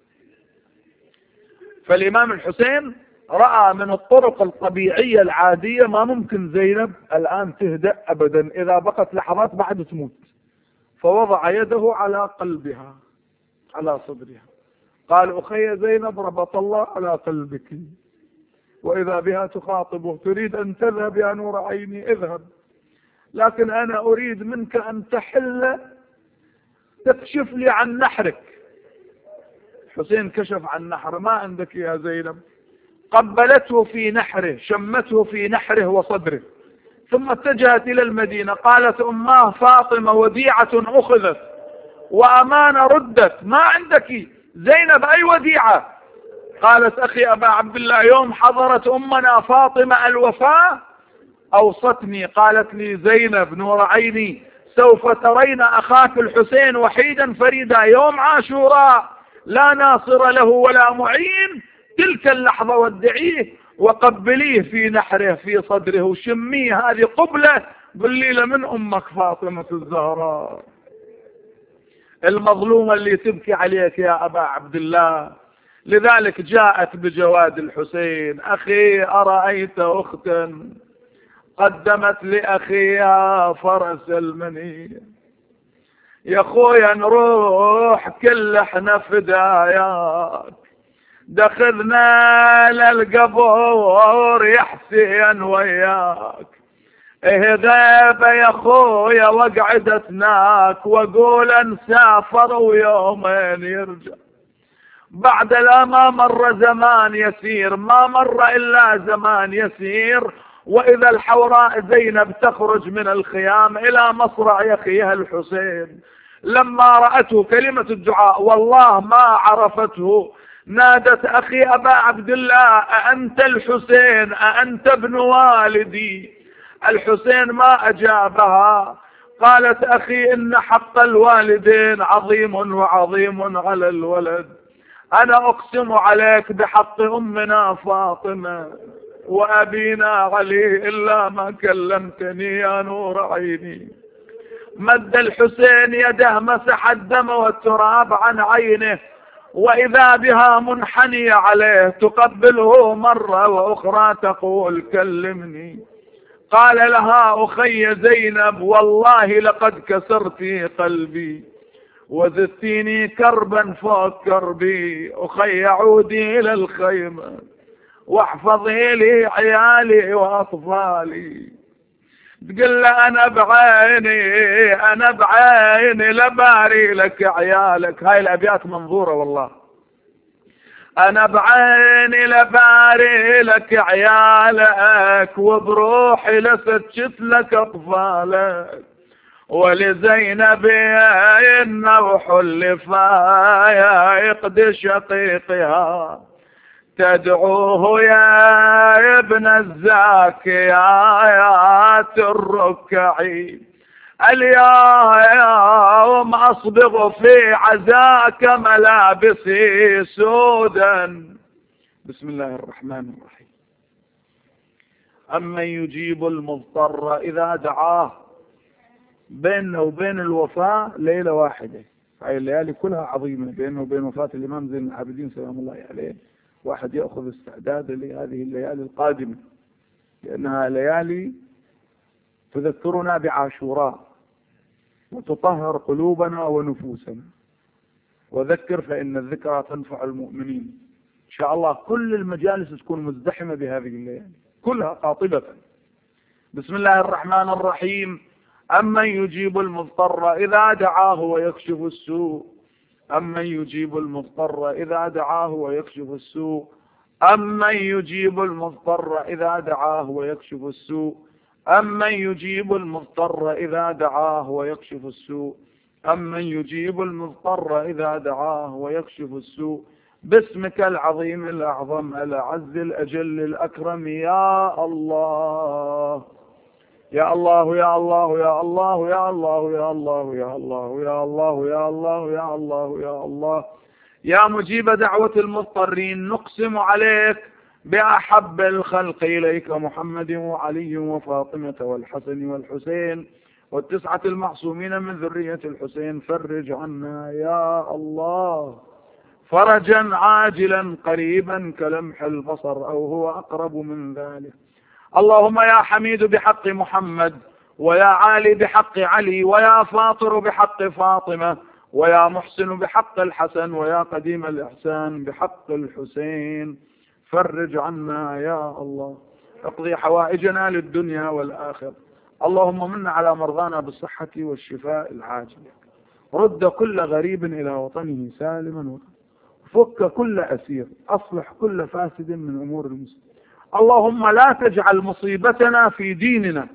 فالإمام الحسين رأى من الطرق الطبيعية العادية ما ممكن زينب الآن تهدأ أبدا، إذا بقت لحظات بعد تموت. فوضع يده على قلبها على صدرها، قال أخي زينب ربط الله على قلبك، وإذا بها تخاطبه تريد أن تذهب يا نور عيني اذهب، لكن أنا أريد منك أن تحل تكشف لي عن نحرك. حسين كشف عن نحره، ما عندك يا زينب. قبلته في نحره، شمته في نحره وصدره، ثم اتجهت إلى المدينة. قالت أماه فاطمة وديعة أخذت وأمانة ردت، ما عندك زينب أي وديعة؟ قالت أخي أبا عبد الله يوم حضرت أمنا فاطمة الوفاة أوصتني، قالت لي زينب نور عيني سوف ترين أخاك الحسين وحيدا فريدا يوم عاشوراء لا ناصر له ولا معين، تلك اللحظة ودعيه وقبليه في نحره في صدره وشميه هذه قبلة بالليلة من أمك فاطمة الزهراء المظلومة اللي تبكي عليك يا أبا عبد الله. لذلك جاءت بجواد الحسين، أخي أرأيت أختا قدمت لأخيها فرس المنية، يا خويا نروح كل احنا فداياك، دخلنا للقبور يا حسين وياك، ايه غيبة يا خويا وقعدتناك، واقول نسافر ويومين يرجع، بعد لا ما مر زمان يسير، ما مر إلا زمان يسير، وإذا الحوراء زينب تخرج من الخيام إلى مصرع أخيها الحسين، لما رأته كلمة الدعاء والله ما عرفته، نادت أخي أبا عبد الله أأنت الحسين أأنت ابن والدي؟ الحسين ما أجابها. قالت أخي إن حق الوالدين عظيم وعظيم على الولد، أنا أقسم عليك بحق أمنا فاطمة وأبينا علي إلا ما كلمتني يا نور عيني. مد الحسين يده مسح الدم والتراب عن عينه، وإذا بها منحنية عليه تقبله مرة وأخرى تقول كلمني. قال لها أخي زينب والله لقد كسرتي قلبي وزدتيني كربا فوق كربي، أخي عودي إلى الخيمة واحفظي لي عيالي وأطفالي. تقول له أنا بعيني لباري لك عيالك. هاي الأبيات منظورة والله. أنا بعيني لباري لك عيالك وبروحي لسجت لك أطفالك، ولزينب النوح اللي فايق شقيقها تدعوه يا ابن الزاكيات الركعي، اليوم أصبغ في عزاك ملابسي سودا. بسم الله الرحمن الرحيم. أمن يجيب المضطر إذا دعاه. بيننا وبين الوفاة ليلة واحدة، هاي الليالي كلها عظيمة. بيننا وبين وفاة الإمام زين العابدين سلام الله عليه واحد يأخذ استعداد لهذه الليالي القادمة، لأنها ليالي تذكرنا بعاشوراء وتطهر قلوبنا ونفوسنا. وذكر فإن الذكرى تنفع المؤمنين. إن شاء الله كل المجالس تكون مزدحمة بهذه الليالي كلها قاطبة. بسم الله الرحمن الرحيم. أمن يجيب المضطر إذا دعاه ويكشف السوء، أمن يجيب المضطر إذا دعاه ويكشف السوء، أمن يجيب المضطر إذا دعاه ويكشف السوء، أمن يجيب المضطر إذا دعاه ويكشف السوء، أمن يجيب المضطر إذا دعاه ويكشف السوء. باسمك العظيم الأعظم الأعز الأجل الأكرم يا الله يا الله يا الله يا الله يا الله يا الله يا الله يا الله يا الله يا الله يا الله يا مجيب دعوة المضطرين. نقسم عليك بأحب الخلق إليك محمد وعلي وفاطمة والحسن والحسين والتسعة المعصومين من ذرية الحسين. فرج عنا يا الله فرجا عاجلا قريبا كلمح البصر أو هو أقرب من ذلك. اللهم يا حميد بحق محمد، ويا عالي بحق علي، ويا فاطر بحق فاطمة، ويا محسن بحق الحسن، ويا قديم الإحسان بحق الحسين. فرج عنا يا الله. اقضي حوائجنا للدنيا والآخرة. اللهم من على مرضانا بالصحة والشفاء العاجل. رد كل غريب إلى وطنه سالما، فك كل أسير، أصلح كل فاسد من أمور المسلمين. اللهم لا تجعل مصيبتنا في ديننا،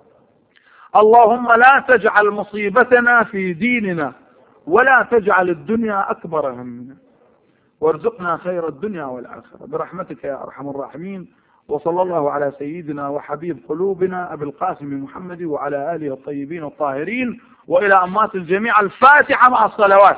اللهم لا تجعل مصيبتنا في ديننا، ولا تجعل الدنيا أكبر همنا، وارزقنا خير الدنيا والآخرة برحمتك يا أرحم الراحمين. وصلى الله على سيدنا وحبيب قلوبنا أبي القاسم محمد وعلى آله الطيبين الطاهرين، وإلى أموات الجميع الفاتحة مع الصلوات.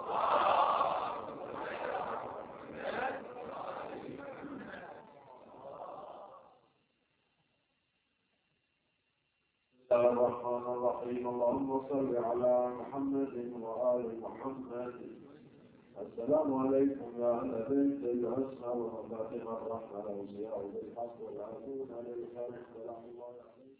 الرحمن الرحيم. اللهم صل على محمد وآل محمد. السلام عليكم يا أهل بيت الحسنى ومفاتيح الرحمة وزياء بالحق والعافون للخير. السلام الله عليكم.